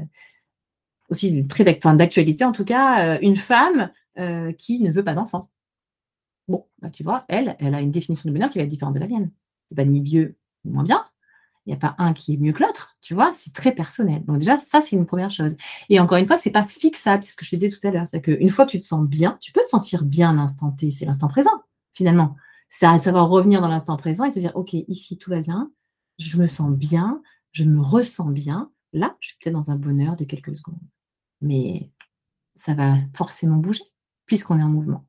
aussi très d'actualité en tout cas, une femme qui ne veut pas d'enfant. Bon, bah, tu vois, elle a une définition du bonheur qui va être différente de la mienne. C'est pas ni mieux ni moins bien. Il n'y a pas un qui est mieux que l'autre, tu vois, c'est très personnel. Donc déjà, ça, c'est une première chose. Et encore une fois, c'est pas fixable, c'est ce que je te disais tout à l'heure. C'est qu'une fois que tu te sens bien, tu peux te sentir bien à l'instant T, c'est l'instant présent, finalement. C'est à savoir revenir dans l'instant présent et te dire, OK, ici, tout va bien, je me sens bien, je me ressens bien. Là, je suis peut-être dans un bonheur de quelques secondes. Mais ça va forcément bouger, puisqu'on est en mouvement.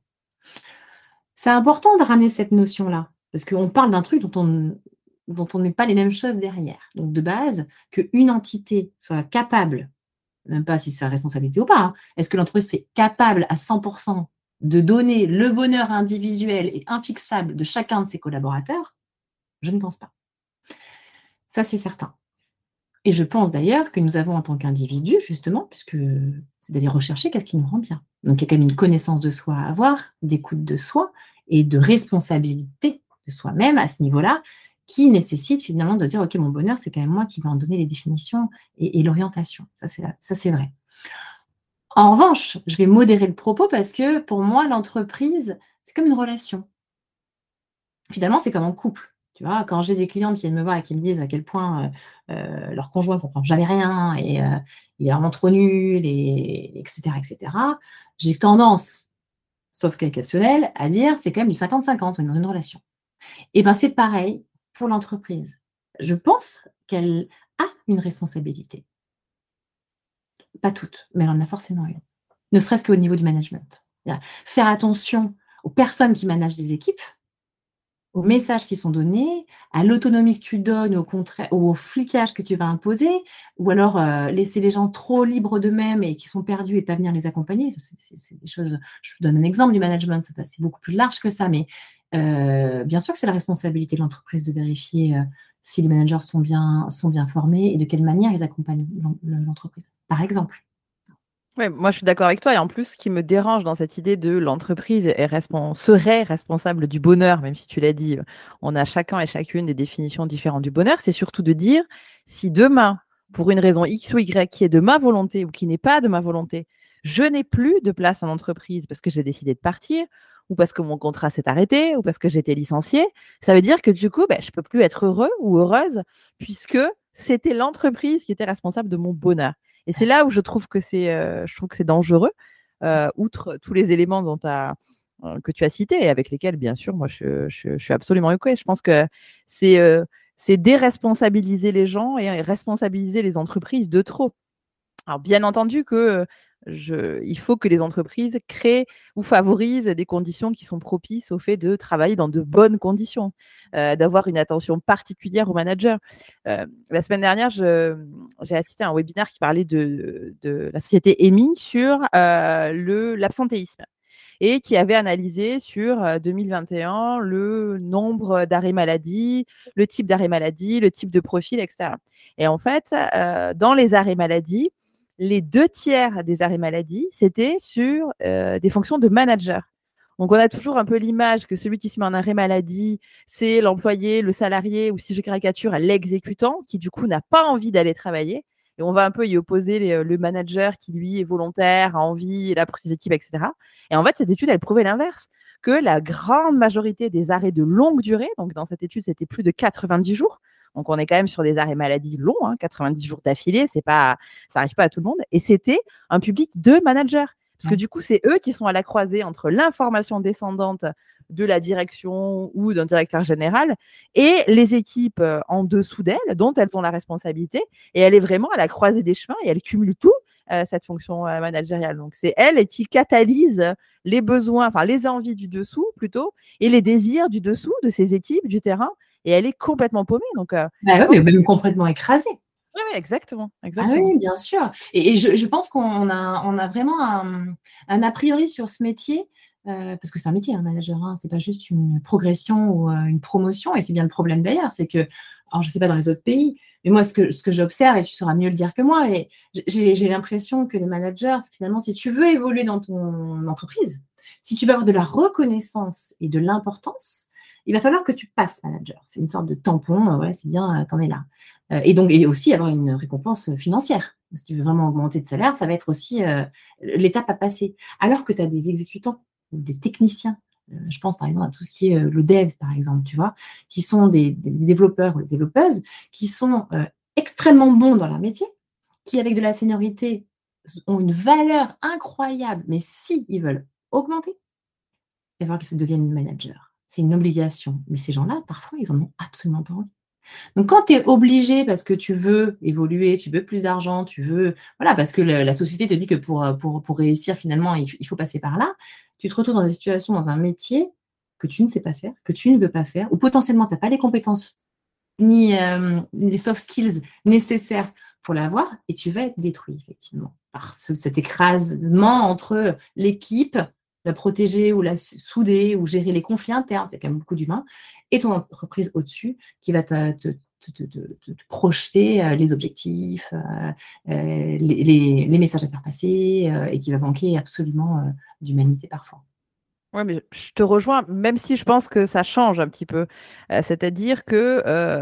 C'est important de ramener cette notion-là, parce qu'on parle d'un truc dont on ne met pas les mêmes choses derrière. Donc de base, qu'une entité soit capable, même pas si c'est sa responsabilité ou pas, est-ce que l'entreprise est capable à 100% de donner le bonheur individuel et infixable de chacun de ses collaborateurs? Je ne pense pas. Ça, c'est certain. Et je pense d'ailleurs que nous avons en tant qu'individus, justement, puisque c'est d'aller rechercher qu'est-ce qui nous rend bien. Donc il y a quand même une connaissance de soi à avoir, d'écoute de soi et de responsabilité de soi-même à ce niveau-là, qui nécessite finalement de dire, OK, mon bonheur, c'est quand même moi qui vais en donner les définitions et l'orientation. Ça, c'est vrai. En revanche, je vais modérer le propos parce que pour moi, l'entreprise, c'est comme une relation. Finalement, c'est comme un couple. Tu vois, quand j'ai des clientes qui viennent me voir et qui me disent à quel point leur conjoint ne comprend jamais rien et il est vraiment trop nul, et, etc., j'ai tendance, sauf cas exceptionnel, à dire c'est quand même du 50-50, on est dans une relation. Et bien, c'est pareil pour l'entreprise. Je pense qu'elle a une responsabilité. Pas toutes, mais elle en a forcément une. Ne serait-ce qu'au niveau du management. Faire attention aux personnes qui managent des équipes, aux messages qui sont donnés, à l'autonomie que tu donnes, au contraire, ou au flicage que tu vas imposer, ou alors laisser les gens trop libres d'eux-mêmes et qui sont perdus et pas venir les accompagner. C'est des choses. Je vous donne un exemple du management, c'est beaucoup plus large que ça, mais bien sûr que c'est la responsabilité de l'entreprise de vérifier si les managers sont bien formés et de quelle manière ils accompagnent l'entreprise, par exemple. Ouais, moi, je suis d'accord avec toi. Et en plus, ce qui me dérange dans cette idée de l'entreprise serait responsable du bonheur, même si tu l'as dit, on a chacun et chacune des définitions différentes du bonheur, c'est surtout de dire si demain, pour une raison X ou Y qui est de ma volonté ou qui n'est pas de ma volonté, je n'ai plus de place en entreprise parce que j'ai décidé de partir ou parce que mon contrat s'est arrêté ou parce que j'ai été licenciée, ça veut dire que du coup, ben, je ne peux plus être heureux ou heureuse puisque c'était l'entreprise qui était responsable de mon bonheur. Et c'est là où je trouve que c'est dangereux, outre tous les éléments que tu as cités et avec lesquels, bien sûr, moi, je suis absolument OK. Je pense que c'est c'est déresponsabiliser les gens et responsabiliser les entreprises de trop. Alors, bien entendu que il faut que les entreprises créent ou favorisent des conditions qui sont propices au fait de travailler dans de bonnes conditions, d'avoir une attention particulière aux managers. La semaine dernière, j'ai assisté à un webinaire qui parlait de la société EMI sur l'absentéisme et qui avait analysé sur 2021 le nombre d'arrêts maladie, le type d'arrêt maladie, le type de profil, etc. Et en fait, dans les arrêts maladie, les 2 tiers des arrêts maladie, c'était sur des fonctions de manager. Donc, on a toujours un peu l'image que celui qui se met en arrêt maladie, c'est l'employé, le salarié, ou si je caricature, l'exécutant, qui du coup n'a pas envie d'aller travailler. Et on va un peu y opposer le manager qui, lui, est volontaire, a envie, est là pour ses équipes, etc. Et en fait, cette étude, elle prouvait l'inverse, que la grande majorité des arrêts de longue durée, donc dans cette étude, c'était plus de 90 jours, donc on est quand même sur des arrêts maladie longs, 90 jours d'affilée, ça n'arrive pas à tout le monde, et c'était un public de managers. Parce que du coup, c'est eux qui sont à la croisée entre l'information descendante de la direction ou d'un directeur général et les équipes en dessous d'elles, dont elles ont la responsabilité. Et elle est vraiment à la croisée des chemins et elle cumule tout, cette fonction managériale. Donc, c'est elle qui catalyse les besoins, enfin les envies du dessous plutôt, et les désirs du dessous de ces équipes, du terrain. Et elle est complètement paumée. Donc, Bah oui, mais même complètement écrasée. Oui, exactement, Ah exactement. oui, bien sûr. Et je pense qu'on a vraiment un a priori sur ce métier, parce que c'est un métier, un manager, c'est pas juste une progression ou une promotion. Et c'est bien le problème d'ailleurs, c'est que, alors je sais pas dans les autres pays, mais moi ce que j'observe, et tu sauras mieux le dire que moi, mais j'ai l'impression que les managers, finalement, si tu veux évoluer dans ton entreprise, si tu veux avoir de la reconnaissance et de l'importance, il va falloir que tu passes manager. C'est une sorte de tampon, voilà, c'est bien, t'en es là. Et aussi avoir une récompense financière. Si tu veux vraiment augmenter de salaire, ça va être aussi l'étape à passer. Alors que tu as des exécutants, des techniciens, je pense par exemple à tout ce qui est le dev, par exemple, tu vois, qui sont des développeurs ou des développeuses, qui sont extrêmement bons dans leur métier, qui avec de la seniorité ont une valeur incroyable, mais si ils veulent augmenter, il va falloir qu'ils se deviennent managers. C'est une obligation. Mais ces gens-là, parfois, ils en ont absolument pas envie. Donc, quand tu es obligé parce que tu veux évoluer, tu veux plus d'argent, voilà, parce que la société te dit que pour réussir, finalement, il faut passer par là, tu te retrouves dans des situations, dans un métier que tu ne sais pas faire, que tu ne veux pas faire, ou potentiellement, tu n'as pas les compétences ni les soft skills nécessaires pour l'avoir, et tu vas être détruit, effectivement, par cet écrasement entre l'équipe, la protéger ou la souder ou gérer les conflits internes, c'est quand même beaucoup d'humains, et ton entreprise au-dessus qui va te projeter les objectifs, les messages à faire passer, et qui va manquer absolument d'humanité parfois. Oui, mais je te rejoins, même si je pense que ça change un petit peu. C'est-à-dire que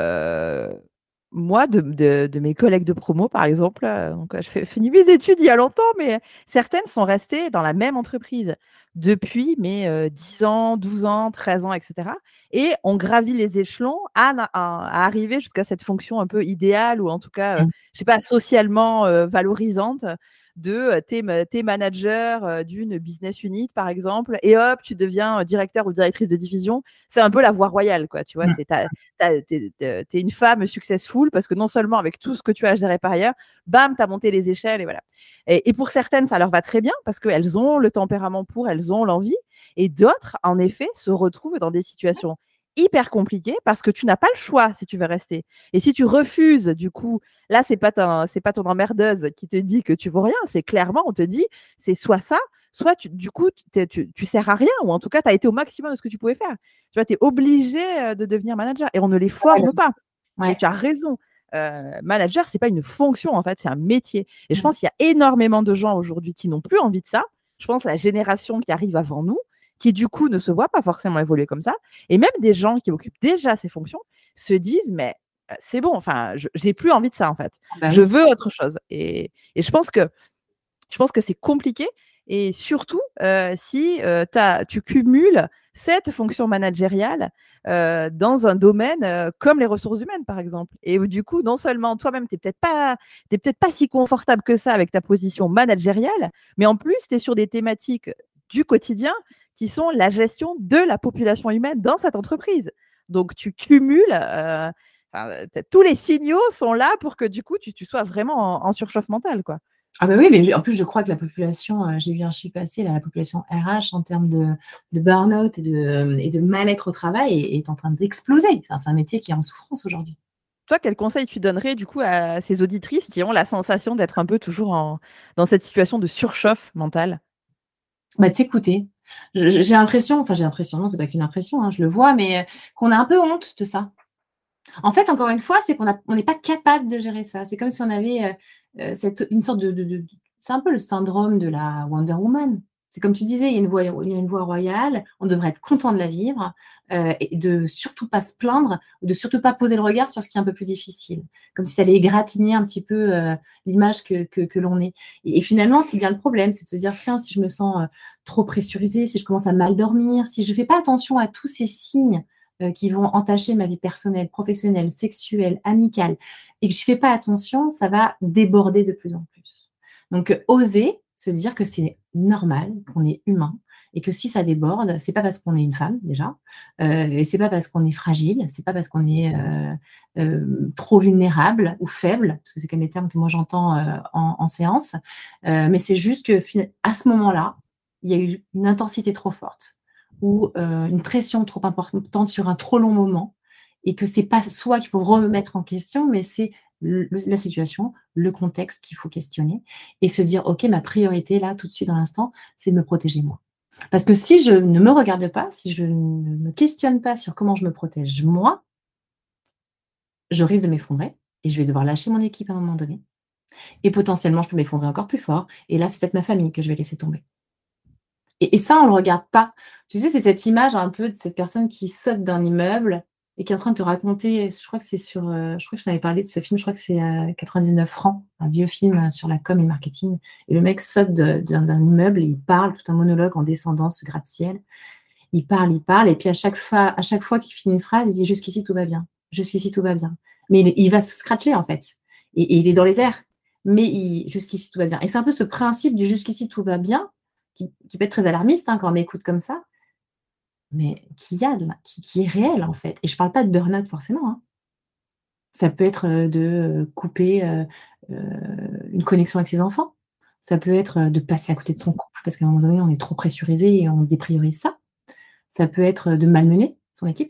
moi, de mes collègues de promo, par exemple, donc, je finis mes études il y a longtemps, mais certaines sont restées dans la même entreprise depuis 10 ans, 12 ans, 13 ans, etc. Et on gravit les échelons à arriver jusqu'à cette fonction un peu idéale ou en tout cas, je sais pas, socialement valorisante de t'es manager d'une business unit, par exemple, et hop, tu deviens directeur ou directrice de division. C'est un peu la voie royale, quoi. Tu vois, t'es une femme successful parce que non seulement avec tout ce que tu as géré par ailleurs, bam, t'as monté les échelles et voilà. Et pour certaines, ça leur va très bien parce qu'elles ont le tempérament elles ont l'envie. Et d'autres, en effet, se retrouvent dans des situations hyper compliquées parce que tu n'as pas le choix si tu veux rester. Et si tu refuses, du coup, là, c'est pas ton emmerdeuse qui te dit que tu vaux rien. C'est clairement, on te dit, c'est soit ça, soit du coup, tu sers à rien, ou en tout cas, tu as été au maximum de ce que tu pouvais faire. Tu vois, tu es obligé de devenir manager et on ne les forme pas. Et Ouais. tu as raison. manager, c'est pas une fonction, en fait, c'est un métier. Et je pense qu'il y a énormément de gens aujourd'hui qui n'ont plus envie de ça. Je pense la génération qui arrive avant nous, qui du coup ne se voit pas forcément évoluer comme ça. Et même des gens qui occupent déjà ces fonctions se disent, mais c'est bon, enfin, je n'ai plus envie de ça, en fait. Je veux autre chose. Et je pense que c'est compliqué. Et surtout, si tu cumules cette fonction managériale dans un domaine comme les ressources humaines, par exemple. Et où, du coup, non seulement toi-même, tu n'es peut-être pas si confortable que ça avec ta position managériale, mais en plus, tu es sur des thématiques du quotidien qui sont la gestion de la population humaine dans cette entreprise. Donc, tu cumules, tous les signaux sont là pour que, du coup, tu sois vraiment en surchauffe mentale, quoi. Ah bah oui, mais en plus, je crois que la population, j'ai vu un chiffre passer, la population RH en termes de burn-out et de mal-être au travail est en train d'exploser. Enfin, c'est un métier qui est en souffrance aujourd'hui. Toi, quel conseil tu donnerais du coup à ces auditrices qui ont la sensation d'être un peu toujours dans cette situation de surchauffe mentale? Bah, de s'écouter. J'ai l'impression, non, c'est pas qu'une impression, hein, je le vois, mais qu'on a un peu honte de ça. En fait, encore une fois, c'est qu'on n'est pas capable de gérer ça. C'est comme si on avait une sorte c'est un peu le syndrome de la Wonder Woman. C'est comme tu disais, il y a une voie royale, on devrait être content de la vivre et de surtout pas se plaindre ou de surtout pas poser le regard sur ce qui est un peu plus difficile. Comme si ça allait égratigner un petit peu l'image que l'on est. Et finalement, c'est bien le problème, c'est de se dire, tiens, si je me sens trop pressurisée, si je commence à mal dormir, si je ne fais pas attention à tous ces signes qui vont entacher ma vie personnelle, professionnelle, sexuelle, amicale, et que je ne fais pas attention, ça va déborder de plus en plus. Donc, oser se dire que c'est normal, qu'on est humain, et que si ça déborde, c'est pas parce qu'on est une femme déjà, et c'est pas parce qu'on est fragile, c'est pas parce qu'on est trop vulnérable ou faible, parce que c'est comme les termes que moi j'entends en séance, mais c'est juste que à ce moment-là, il y a eu une intensité trop forte ou une pression trop importante sur un trop long moment, et que c'est pas soi qu'il faut remettre en question, mais c'est la situation, le contexte qu'il faut questionner et se dire, OK, ma priorité là, tout de suite dans l'instant, c'est de me protéger moi. Parce que si je ne me regarde pas, si je ne me questionne pas sur comment je me protège moi, je risque de m'effondrer et je vais devoir lâcher mon équipe à un moment donné. Et potentiellement, je peux m'effondrer encore plus fort. Et là, c'est peut-être ma famille que je vais laisser tomber. Et ça, on ne le regarde pas. Tu sais, c'est cette image un peu de cette personne qui saute d'un immeuble et qui est en train de te raconter, je crois que c'est sur, je crois que je t'avais parlé de ce film, je crois que c'est 99 francs, un vieux film sur la com et le marketing. Et le mec saute d'un immeuble et il parle, tout un monologue en descendant ce gratte-ciel. Il parle, et puis à chaque fois qu'il finit une phrase, il dit « Jusqu'ici, tout va bien. Jusqu'ici, tout va bien. » Mais il va se scratcher, en fait. Et il est dans les airs. Mais jusqu'ici, tout va bien. Et c'est un peu ce principe du « jusqu'ici, tout va bien » qui peut être très alarmiste quand on m'écoute comme ça, mais qui est réel, en fait. Et je ne parle pas de burn-out forcément. Hein. Ça peut être de couper une connexion avec ses enfants. Ça peut être de passer à côté de son couple, parce qu'à un moment donné, on est trop pressurisé et on dépriorise ça. Ça peut être de malmener son équipe.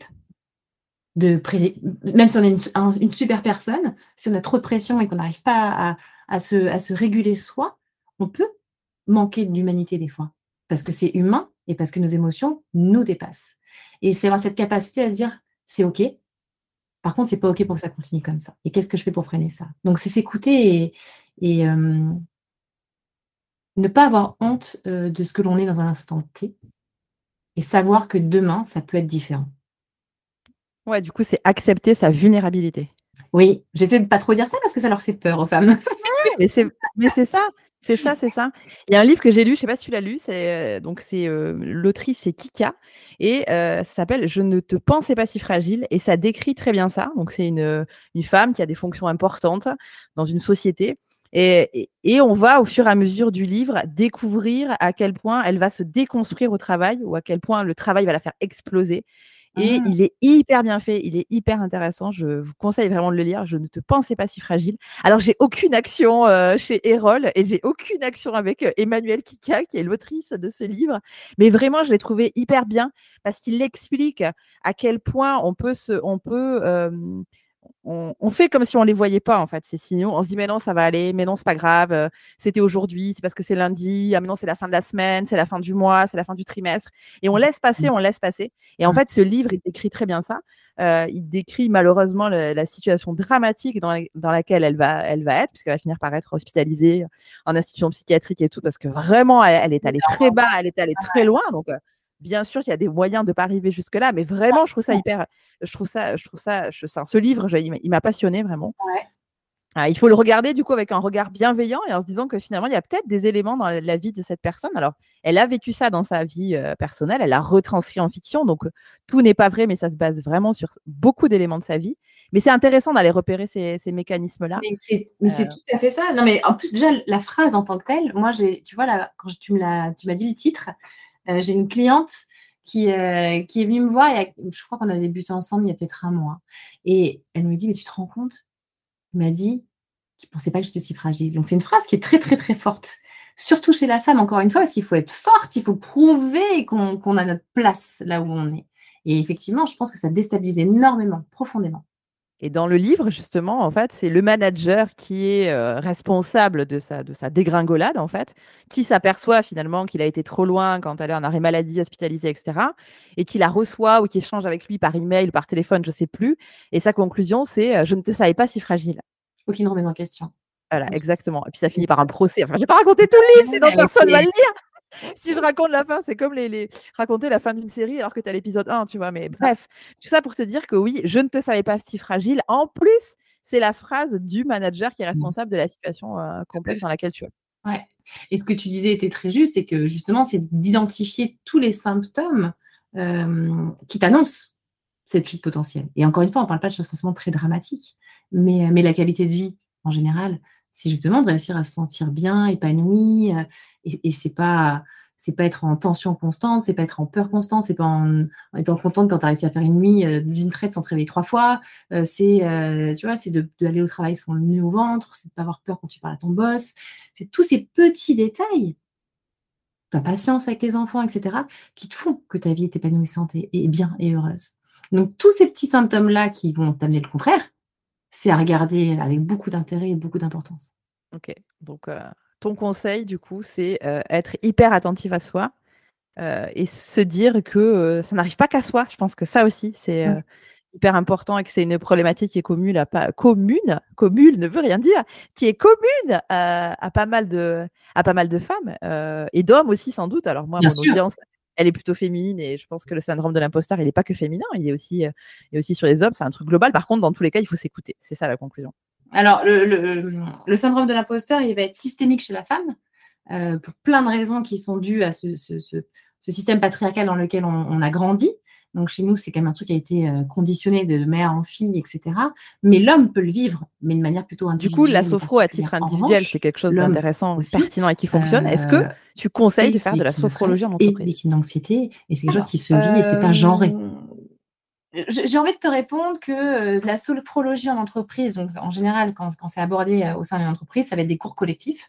Même si on est une super personne, si on a trop de pression et qu'on n'arrive pas à se réguler soi, on peut manquer d'humanité des fois. Parce que c'est humain et parce que nos émotions nous dépassent. Et c'est avoir cette capacité à se dire, c'est OK. Par contre, c'est pas OK pour que ça continue comme ça. Et qu'est-ce que je fais pour freiner ça? Donc, c'est s'écouter et ne pas avoir honte de ce que l'on est dans un instant T et savoir que demain, ça peut être différent. Ouais, du coup, c'est accepter sa vulnérabilité. Oui, j'essaie de ne pas trop dire ça parce que ça leur fait peur aux femmes. mais c'est ça. C'est ça. Il y a un livre que j'ai lu, je ne sais pas si tu l'as lu, l'autrice, c'est Kika, et ça s'appelle « Je ne te pensais pas si fragile », et ça décrit très bien ça. Donc, c'est une femme qui a des fonctions importantes dans une société, et on va, au fur et à mesure du livre, découvrir à quel point elle va se déconstruire au travail, ou à quel point le travail va la faire exploser. Et il est hyper bien fait, il est hyper intéressant. Je vous conseille vraiment de le lire. Je ne te pensais pas si fragile. Alors, j'ai aucune action chez Erol et j'ai aucune action avec Emmanuelle Kika, qui est l'autrice de ce livre. Mais vraiment, je l'ai trouvé hyper bien parce qu'il explique à quel point on fait comme si on ne les voyait pas, en fait, ces signaux. On se dit, mais non, ça va aller, mais non, c'est pas grave. C'était aujourd'hui, c'est parce que c'est lundi. Ah, mais non, c'est la fin de la semaine, c'est la fin du mois, c'est la fin du trimestre. Et on laisse passer, on laisse passer. Et en fait, ce livre, il décrit très bien ça. Il décrit malheureusement la situation dramatique dans laquelle elle va être, puisqu'elle va finir par être hospitalisée en institution psychiatrique et tout, parce que vraiment, elle est allée très bas, elle est allée très loin. Donc, bien sûr qu'il y a des moyens de ne pas arriver jusque-là, mais vraiment, je trouve ça hyper. Ce livre, il m'a passionné vraiment. Ouais. Il faut le regarder du coup avec un regard bienveillant et en se disant que finalement, il y a peut-être des éléments dans la vie de cette personne. Alors, elle a vécu ça dans sa vie personnelle, elle l'a retranscrit en fiction, donc tout n'est pas vrai, mais ça se base vraiment sur beaucoup d'éléments de sa vie. Mais c'est intéressant d'aller repérer ces mécanismes-là. Mais c'est tout à fait ça. Non, mais en plus, déjà, la phrase en tant que telle, moi, tu vois, là, quand tu m'as dit le titre, j'ai une cliente qui est venue me voir, je crois qu'on a débuté ensemble il y a peut-être un mois. Et elle me dit, mais tu te rends compte? Il m'a dit qu'il ne pensait pas que j'étais si fragile. Donc, c'est une phrase qui est très, très, très forte. Surtout chez la femme, encore une fois, parce qu'il faut être forte, il faut prouver qu'on a notre place là où on est. Et effectivement, je pense que ça déstabilise énormément, profondément. Et dans le livre, justement, en fait, c'est le manager qui est responsable de sa dégringolade, en fait, qui s'aperçoit finalement qu'il a été trop loin quand elle est en arrêt maladie, hospitalisée, etc., et qui la reçoit ou qui échange avec lui par email, par téléphone, je ne sais plus. Et sa conclusion, c'est je ne te savais pas si fragile. Aucune remise en question. Voilà, exactement. Et puis ça finit par un procès. Enfin, je vais pas raconter tout le livre, sinon personne va le lire. Si je raconte la fin, c'est comme raconter la fin d'une série alors que tu as l'épisode 1, tu vois. Mais bref, tout ça pour te dire que oui, je ne te savais pas si fragile. En plus, c'est la phrase du manager qui est responsable de la situation complexe dans laquelle tu es. Ouais. Et ce que tu disais était très juste, c'est que justement, c'est d'identifier tous les symptômes qui t'annoncent cette chute potentielle. Et encore une fois, on ne parle pas de choses forcément très dramatiques, mais la qualité de vie, en général, c'est justement de réussir à se sentir bien, épanoui, et c'est pas être en tension constante, c'est pas être en peur constante, c'est pas en étant contente quand tu as réussi à faire une nuit d'une traite sans te réveiller 3 fois, c'est tu vois, c'est d'aller au travail sans le nez au ventre, c'est de pas avoir peur quand tu parles à ton boss, c'est tous ces petits détails, ta patience avec tes enfants, etc., qui te font que ta vie est épanouissante et bien et heureuse. Donc tous ces petits symptômes-là qui vont t'amener le contraire, c'est à regarder avec beaucoup d'intérêt et beaucoup d'importance. Ok, donc ton conseil, du coup, c'est être hyper attentif à soi et se dire que ça n'arrive pas qu'à soi. Je pense que ça aussi, c'est hyper important et que c'est une problématique qui est commune ne veut rien dire, qui est commune à pas mal de femmes et d'hommes aussi, sans doute. Alors moi, Bien mon sûr. audience, elle est plutôt féminine et je pense que le syndrome de l'imposteur, il n'est pas que féminin, il est aussi sur les hommes, c'est un truc global. Par contre, dans tous les cas, il faut s'écouter. C'est ça la conclusion. Alors, le syndrome de l'imposteur, il va être systémique chez la femme pour plein de raisons qui sont dues à ce système patriarcal dans lequel on a grandi. Donc, chez nous, c'est quand même un truc qui a été conditionné de mère en fille, etc. Mais l'homme peut le vivre, mais de manière plutôt individuelle. Du coup, la sophro à titre individuel, c'est quelque chose d'intéressant, pertinent et qui fonctionne. Est-ce que tu conseilles de faire de la sophrologie en entreprise? Et victime d'anxiété, et c'est quelque chose qui se vit et c'est pas genré. J'ai envie de te répondre que de la sophrologie en entreprise, donc en général, quand c'est abordé au sein d'une entreprise, ça va être des cours collectifs.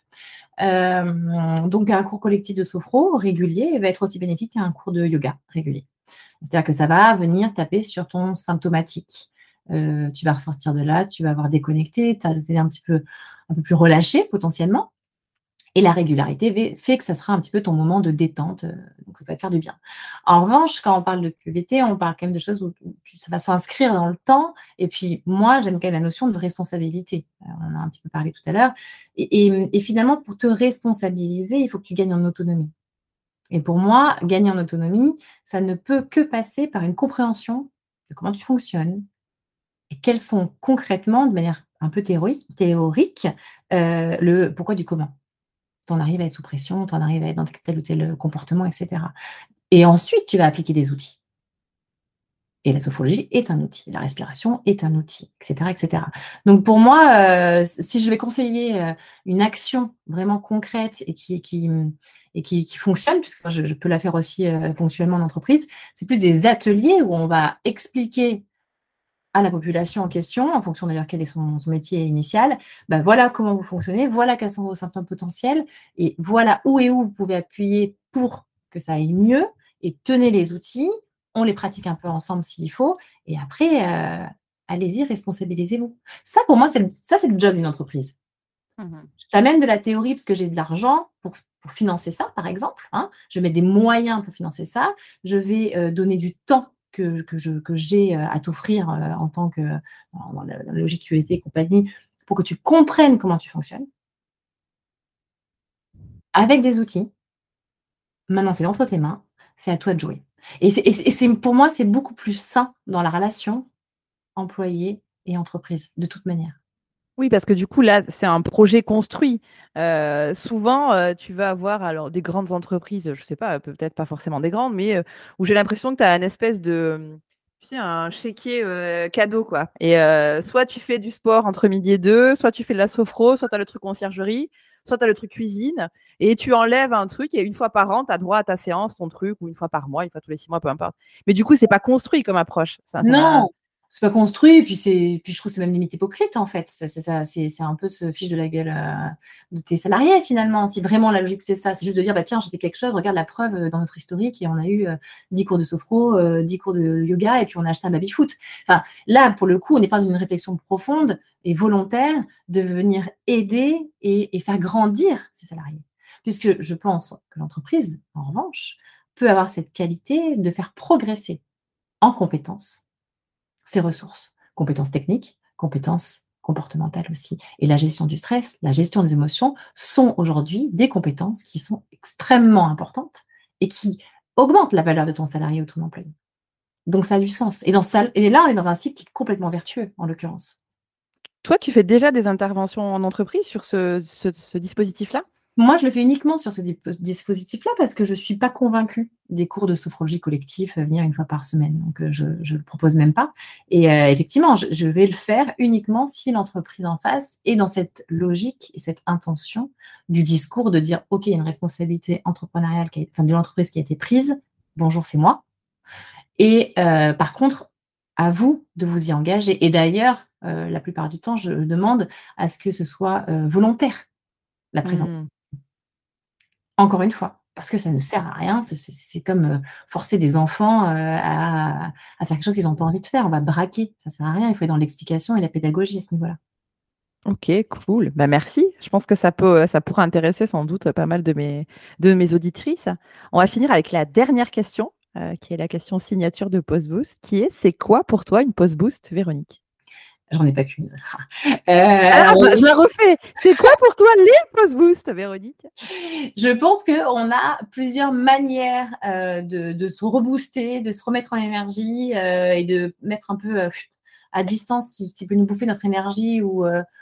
Donc, un cours collectif de sophro régulier va être aussi bénéfique qu'un cours de yoga régulier. C'est-à-dire que ça va venir taper sur ton symptomatique. Tu vas ressortir de là, tu vas avoir déconnecté, tu as été un peu plus relâché potentiellement. Et la régularité fait que ça sera un petit peu ton moment de détente. Donc, ça peut te faire du bien. En revanche, quand on parle de QVT, on parle quand même de choses où ça va s'inscrire dans le temps. Et puis, moi, j'aime quand même la notion de responsabilité. On en a un petit peu parlé tout à l'heure. Et finalement, pour te responsabiliser, il faut que tu gagnes en autonomie. Et pour moi, gagner en autonomie, ça ne peut que passer par une compréhension de comment tu fonctionnes et quels sont concrètement, de manière un peu théorique, le pourquoi du comment. T'en arrives à être sous pression, t'en arrives à être dans tel ou tel comportement, etc. Et ensuite, tu vas appliquer des outils. Et la sophrologie est un outil, la respiration est un outil, etc. etc. Donc pour moi, si je vais conseiller une action vraiment concrète et qui fonctionne, puisque je peux la faire aussi ponctuellement en entreprise, c'est plus des ateliers où on va expliquer à la population en question, en fonction d'ailleurs quel est son métier initial, voilà comment vous fonctionnez, voilà quels sont vos symptômes potentiels, et voilà où vous pouvez appuyer pour que ça aille mieux, et tenez les outils, on les pratique un peu ensemble s'il faut, et après, allez-y, responsabilisez-vous. Ça, pour moi, c'est le job d'une entreprise. Je t'amène de la théorie parce que j'ai de l'argent pour financer ça, par exemple. Je vais mettre des moyens pour financer ça. Je vais donner du temps que j'ai à t'offrir en tant que dans la logique QVT et compagnie, pour que tu comprennes comment tu fonctionnes, avec des outils. Maintenant, c'est entre tes mains, c'est à toi de jouer. Et pour moi, c'est beaucoup plus sain dans la relation employé et entreprise, de toute manière. Oui, parce que du coup, là, c'est un projet construit. Souvent, tu vas avoir alors des grandes entreprises, je sais pas, peut-être pas forcément des grandes, mais où j'ai l'impression que tu as une espèce de, tu sais, un chéquier cadeau, quoi. Et soit tu fais du sport entre midi et deux, soit tu fais de la sophro, soit tu as le truc conciergerie, soit tu as le truc cuisine, et tu enlèves un truc, et une fois par an, tu as droit à ta séance, ton truc, ou une fois par mois, une fois tous les 6 mois, peu importe. Mais du coup, c'est pas construit comme approche. Ça m'a... Non, c'est pas construit, puis je trouve que c'est même limite hypocrite, en fait. C'est un peu se fiche de la gueule de tes salariés, finalement. Si vraiment la logique, c'est ça, c'est juste de dire, bah tiens, j'ai fait quelque chose, regarde la preuve dans notre historique, et on a eu 10 cours de sophro, 10 cours de yoga, et puis on a acheté un baby-foot. Enfin, là, pour le coup, on n'est pas dans une réflexion profonde et volontaire de venir aider et faire grandir ses salariés. Puisque je pense que l'entreprise, en revanche, peut avoir cette qualité de faire progresser en compétences ses ressources, compétences techniques, compétences comportementales aussi. Et la gestion du stress, la gestion des émotions sont aujourd'hui des compétences qui sont extrêmement importantes et qui augmentent la valeur de ton salarié ou ton employé. Donc ça a du sens. Et là, on est dans un cycle qui est complètement vertueux, en l'occurrence. Toi, tu fais déjà des interventions en entreprise sur ce dispositif-là? Moi, je le fais uniquement sur ce dispositif-là parce que je ne suis pas convaincue des cours de sophrologie collective venir une fois par semaine. Donc, je ne le propose même pas. Et effectivement, je vais le faire uniquement si l'entreprise en face est dans cette logique et cette intention du discours de dire, OK, il y a une responsabilité entrepreneuriale, de l'entreprise qui a été prise. Bonjour, c'est moi. Et par contre, à vous de vous y engager. Et d'ailleurs, la plupart du temps, je demande à ce que ce soit volontaire, la présence. Encore une fois, parce que ça ne sert à rien. C'est comme forcer des enfants à faire quelque chose qu'ils n'ont pas envie de faire. On va braquer, ça ne sert à rien. Il faut être dans l'explication et la pédagogie à ce niveau-là. Ok, cool. Bah, merci. Je pense que ça pourra intéresser sans doute pas mal de mes auditrices. On va finir avec la dernière question, qui est la question signature de Postboost, qui est: c'est quoi pour toi une Postboost, Véronique? J'en ai pas qu'une. Je la refais. C'est quoi pour toi les Postboost, Véronique? Je pense qu'on a plusieurs manières de se rebooster, de se remettre en énergie et de mettre un peu à distance qui peut nous bouffer notre énergie ou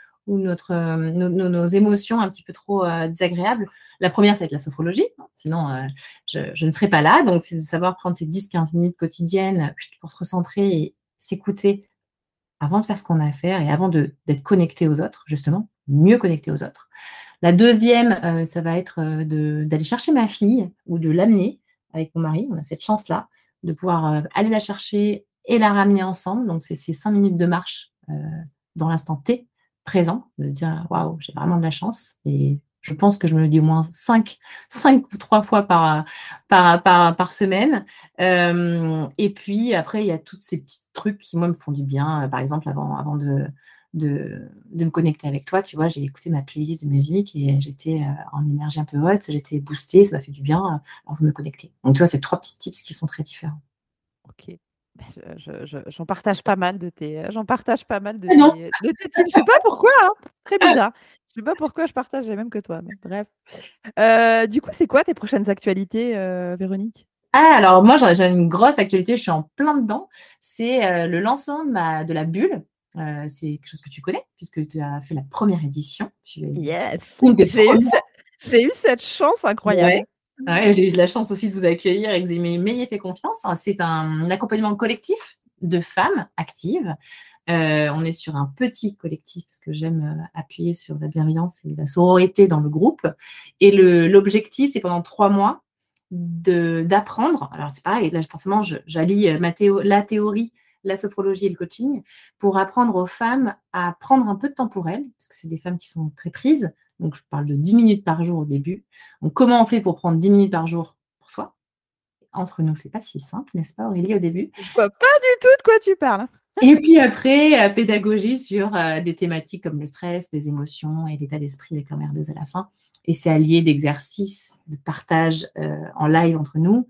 nos émotions un petit peu trop désagréables. La première, c'est avec la sophrologie. Sinon, je ne serais pas là. Donc, c'est de savoir prendre ces 10-15 minutes quotidiennes pour se recentrer et s'écouter avant de faire ce qu'on a à faire et avant d'être connecté aux autres, justement, mieux connecté aux autres. La deuxième, ça va être d'aller chercher ma fille ou de l'amener avec mon mari. On a cette chance-là de pouvoir aller la chercher et la ramener ensemble. Donc, c'est ces 5 minutes de marche dans l'instant T, présent, de se dire waouh, j'ai vraiment de la chance. Et je pense que je me le dis au moins 5 ou 3 fois par semaine. Et puis après, il y a tous ces petits trucs qui, moi, me font du bien. Par exemple, avant de me connecter avec toi, tu vois, j'ai écouté ma playlist de musique et j'étais en énergie un peu haute, j'étais boostée, ça m'a fait du bien avant de me connecter. Donc, tu vois, c'est 3 petits tips qui sont très différents. Ok. J'en partage pas mal de j'en partage pas mal de Non. de tes tips. Je sais pas pourquoi, hein. Très bizarre. Je sais pas pourquoi je partage les mêmes que toi, mais bref. Du coup, c'est quoi tes prochaines actualités, Véronique? Ah, alors moi, j'ai une grosse actualité, je suis en plein dedans. C'est le lancement de la bulle. C'est quelque chose que tu connais, puisque tu as fait la première édition. Tu es Yes! une des J'ai premières. eu cette chance incroyable. Ouais. Ouais, j'ai eu de la chance aussi de vous accueillir et que vous m'ayez fait confiance. C'est un accompagnement collectif de femmes actives. On est sur un petit collectif parce que j'aime appuyer sur la bienveillance et la sororité dans le groupe. Et l'objectif, c'est pendant 3 mois d'apprendre. Alors, c'est pareil, là, forcément, j'allie la théorie, la sophrologie et le coaching pour apprendre aux femmes à prendre un peu de temps pour elles, parce que c'est des femmes qui sont très prises. Donc, je parle de 10 minutes par jour au début. Donc, comment on fait pour prendre 10 minutes par jour pour soi? Entre nous, c'est pas si simple, n'est-ce pas, Aurélie, au début? Je vois pas du tout de quoi tu parles. Et puis après, pédagogie sur des thématiques comme le stress, les émotions et l'état d'esprit avec l'emmerdeuse à la fin. Et c'est allié d'exercices, de partage en live entre nous,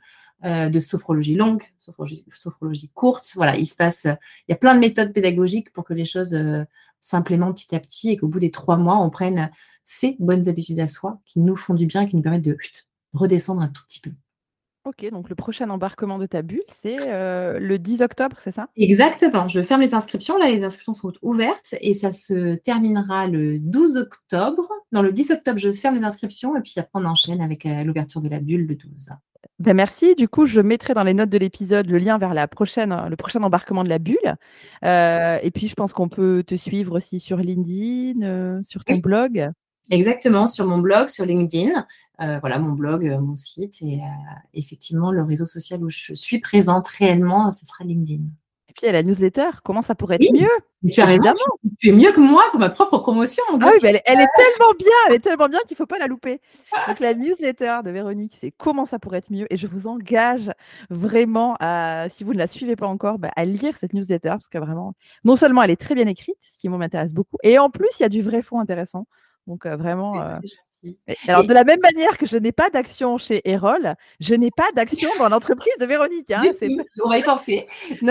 de sophrologie longue, sophrologie courte. Voilà, il y a plein de méthodes pédagogiques pour que les choses s'implémentent petit à petit et qu'au bout des 3 mois, on prenne ces bonnes habitudes à soi qui nous font du bien et qui nous permettent de redescendre un tout petit peu. Ok, donc le prochain embarquement de ta bulle, c'est le 10 octobre, c'est ça? Exactement. Je ferme les inscriptions. Là, les inscriptions sont ouvertes et ça se terminera le 12 octobre. Non, le 10 octobre, je ferme les inscriptions et puis après, on enchaîne avec l'ouverture de la bulle le 12. Ben merci. Du coup, je mettrai dans les notes de l'épisode le lien vers le prochain embarquement de la bulle. Et puis, je pense qu'on peut te suivre aussi sur LinkedIn, sur ton blog. Exactement, sur mon blog, sur LinkedIn. Voilà, mon blog, mon site et effectivement, le réseau social où je suis présente réellement, ce sera LinkedIn. Et puis, il y a la newsletter. Comment ça pourrait être Oui, mieux? tu as raison, tu es mieux que moi pour ma propre promotion. Ah oui, mais elle est tellement bien qu'il ne faut pas la louper. Donc, la newsletter de Véronique, c'est comment ça pourrait être mieux. Et je vous engage vraiment, si vous ne la suivez pas encore, à lire cette newsletter parce que vraiment, non seulement elle est très bien écrite, ce qui m'intéresse beaucoup, et en plus, il y a du vrai fond intéressant. Donc, vraiment. Alors, de la même manière que je n'ai pas d'action chez Erol, je n'ai pas d'action dans l'entreprise de Véronique. Hein. On va y penser.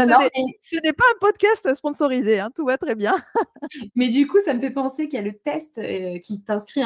Ce n'est pas un podcast sponsorisé. Hein. Tout va très bien. Mais du coup, ça me fait penser qu'il y a le test qui t'inscrit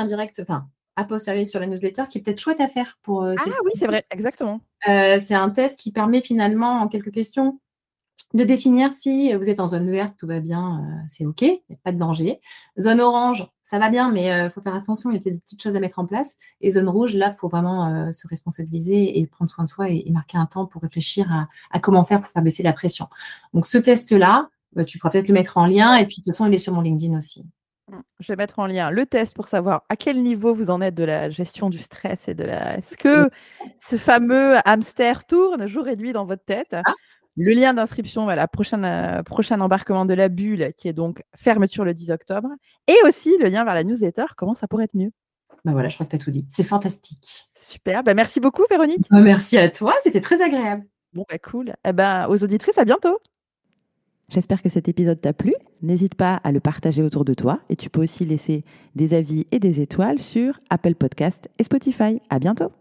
a posteriori sur la newsletter qui est peut-être chouette à faire pour. Oui, c'est vrai, exactement. C'est un test qui permet finalement, en quelques questions, de définir si vous êtes en zone verte, tout va bien, c'est OK, il n'y a pas de danger. Zone orange, ça va bien, mais il faut faire attention, il y a peut-être des petites choses à mettre en place. Et zone rouge, là, il faut vraiment se responsabiliser et prendre soin de soi et marquer un temps pour réfléchir à comment faire pour faire baisser la pression. Donc, ce test-là, tu pourras peut-être le mettre en lien et puis de toute façon, il est sur mon LinkedIn aussi. Je vais mettre en lien le test pour savoir à quel niveau vous en êtes de la gestion du stress et est-ce que ce fameux hamster tourne jour et nuit dans votre tête. Le lien d'inscription à la prochain embarquement de la bulle, qui est donc fermeture le 10 octobre. Et aussi le lien vers la newsletter, comment ça pourrait être mieux. Voilà, je crois que tu as tout dit. C'est fantastique. Super. Merci beaucoup, Véronique. Merci à toi. C'était très agréable. Bon, cool. Aux auditrices, à bientôt. J'espère que cet épisode t'a plu. N'hésite pas à le partager autour de toi. Et tu peux aussi laisser des avis et des étoiles sur Apple Podcast et Spotify. À bientôt.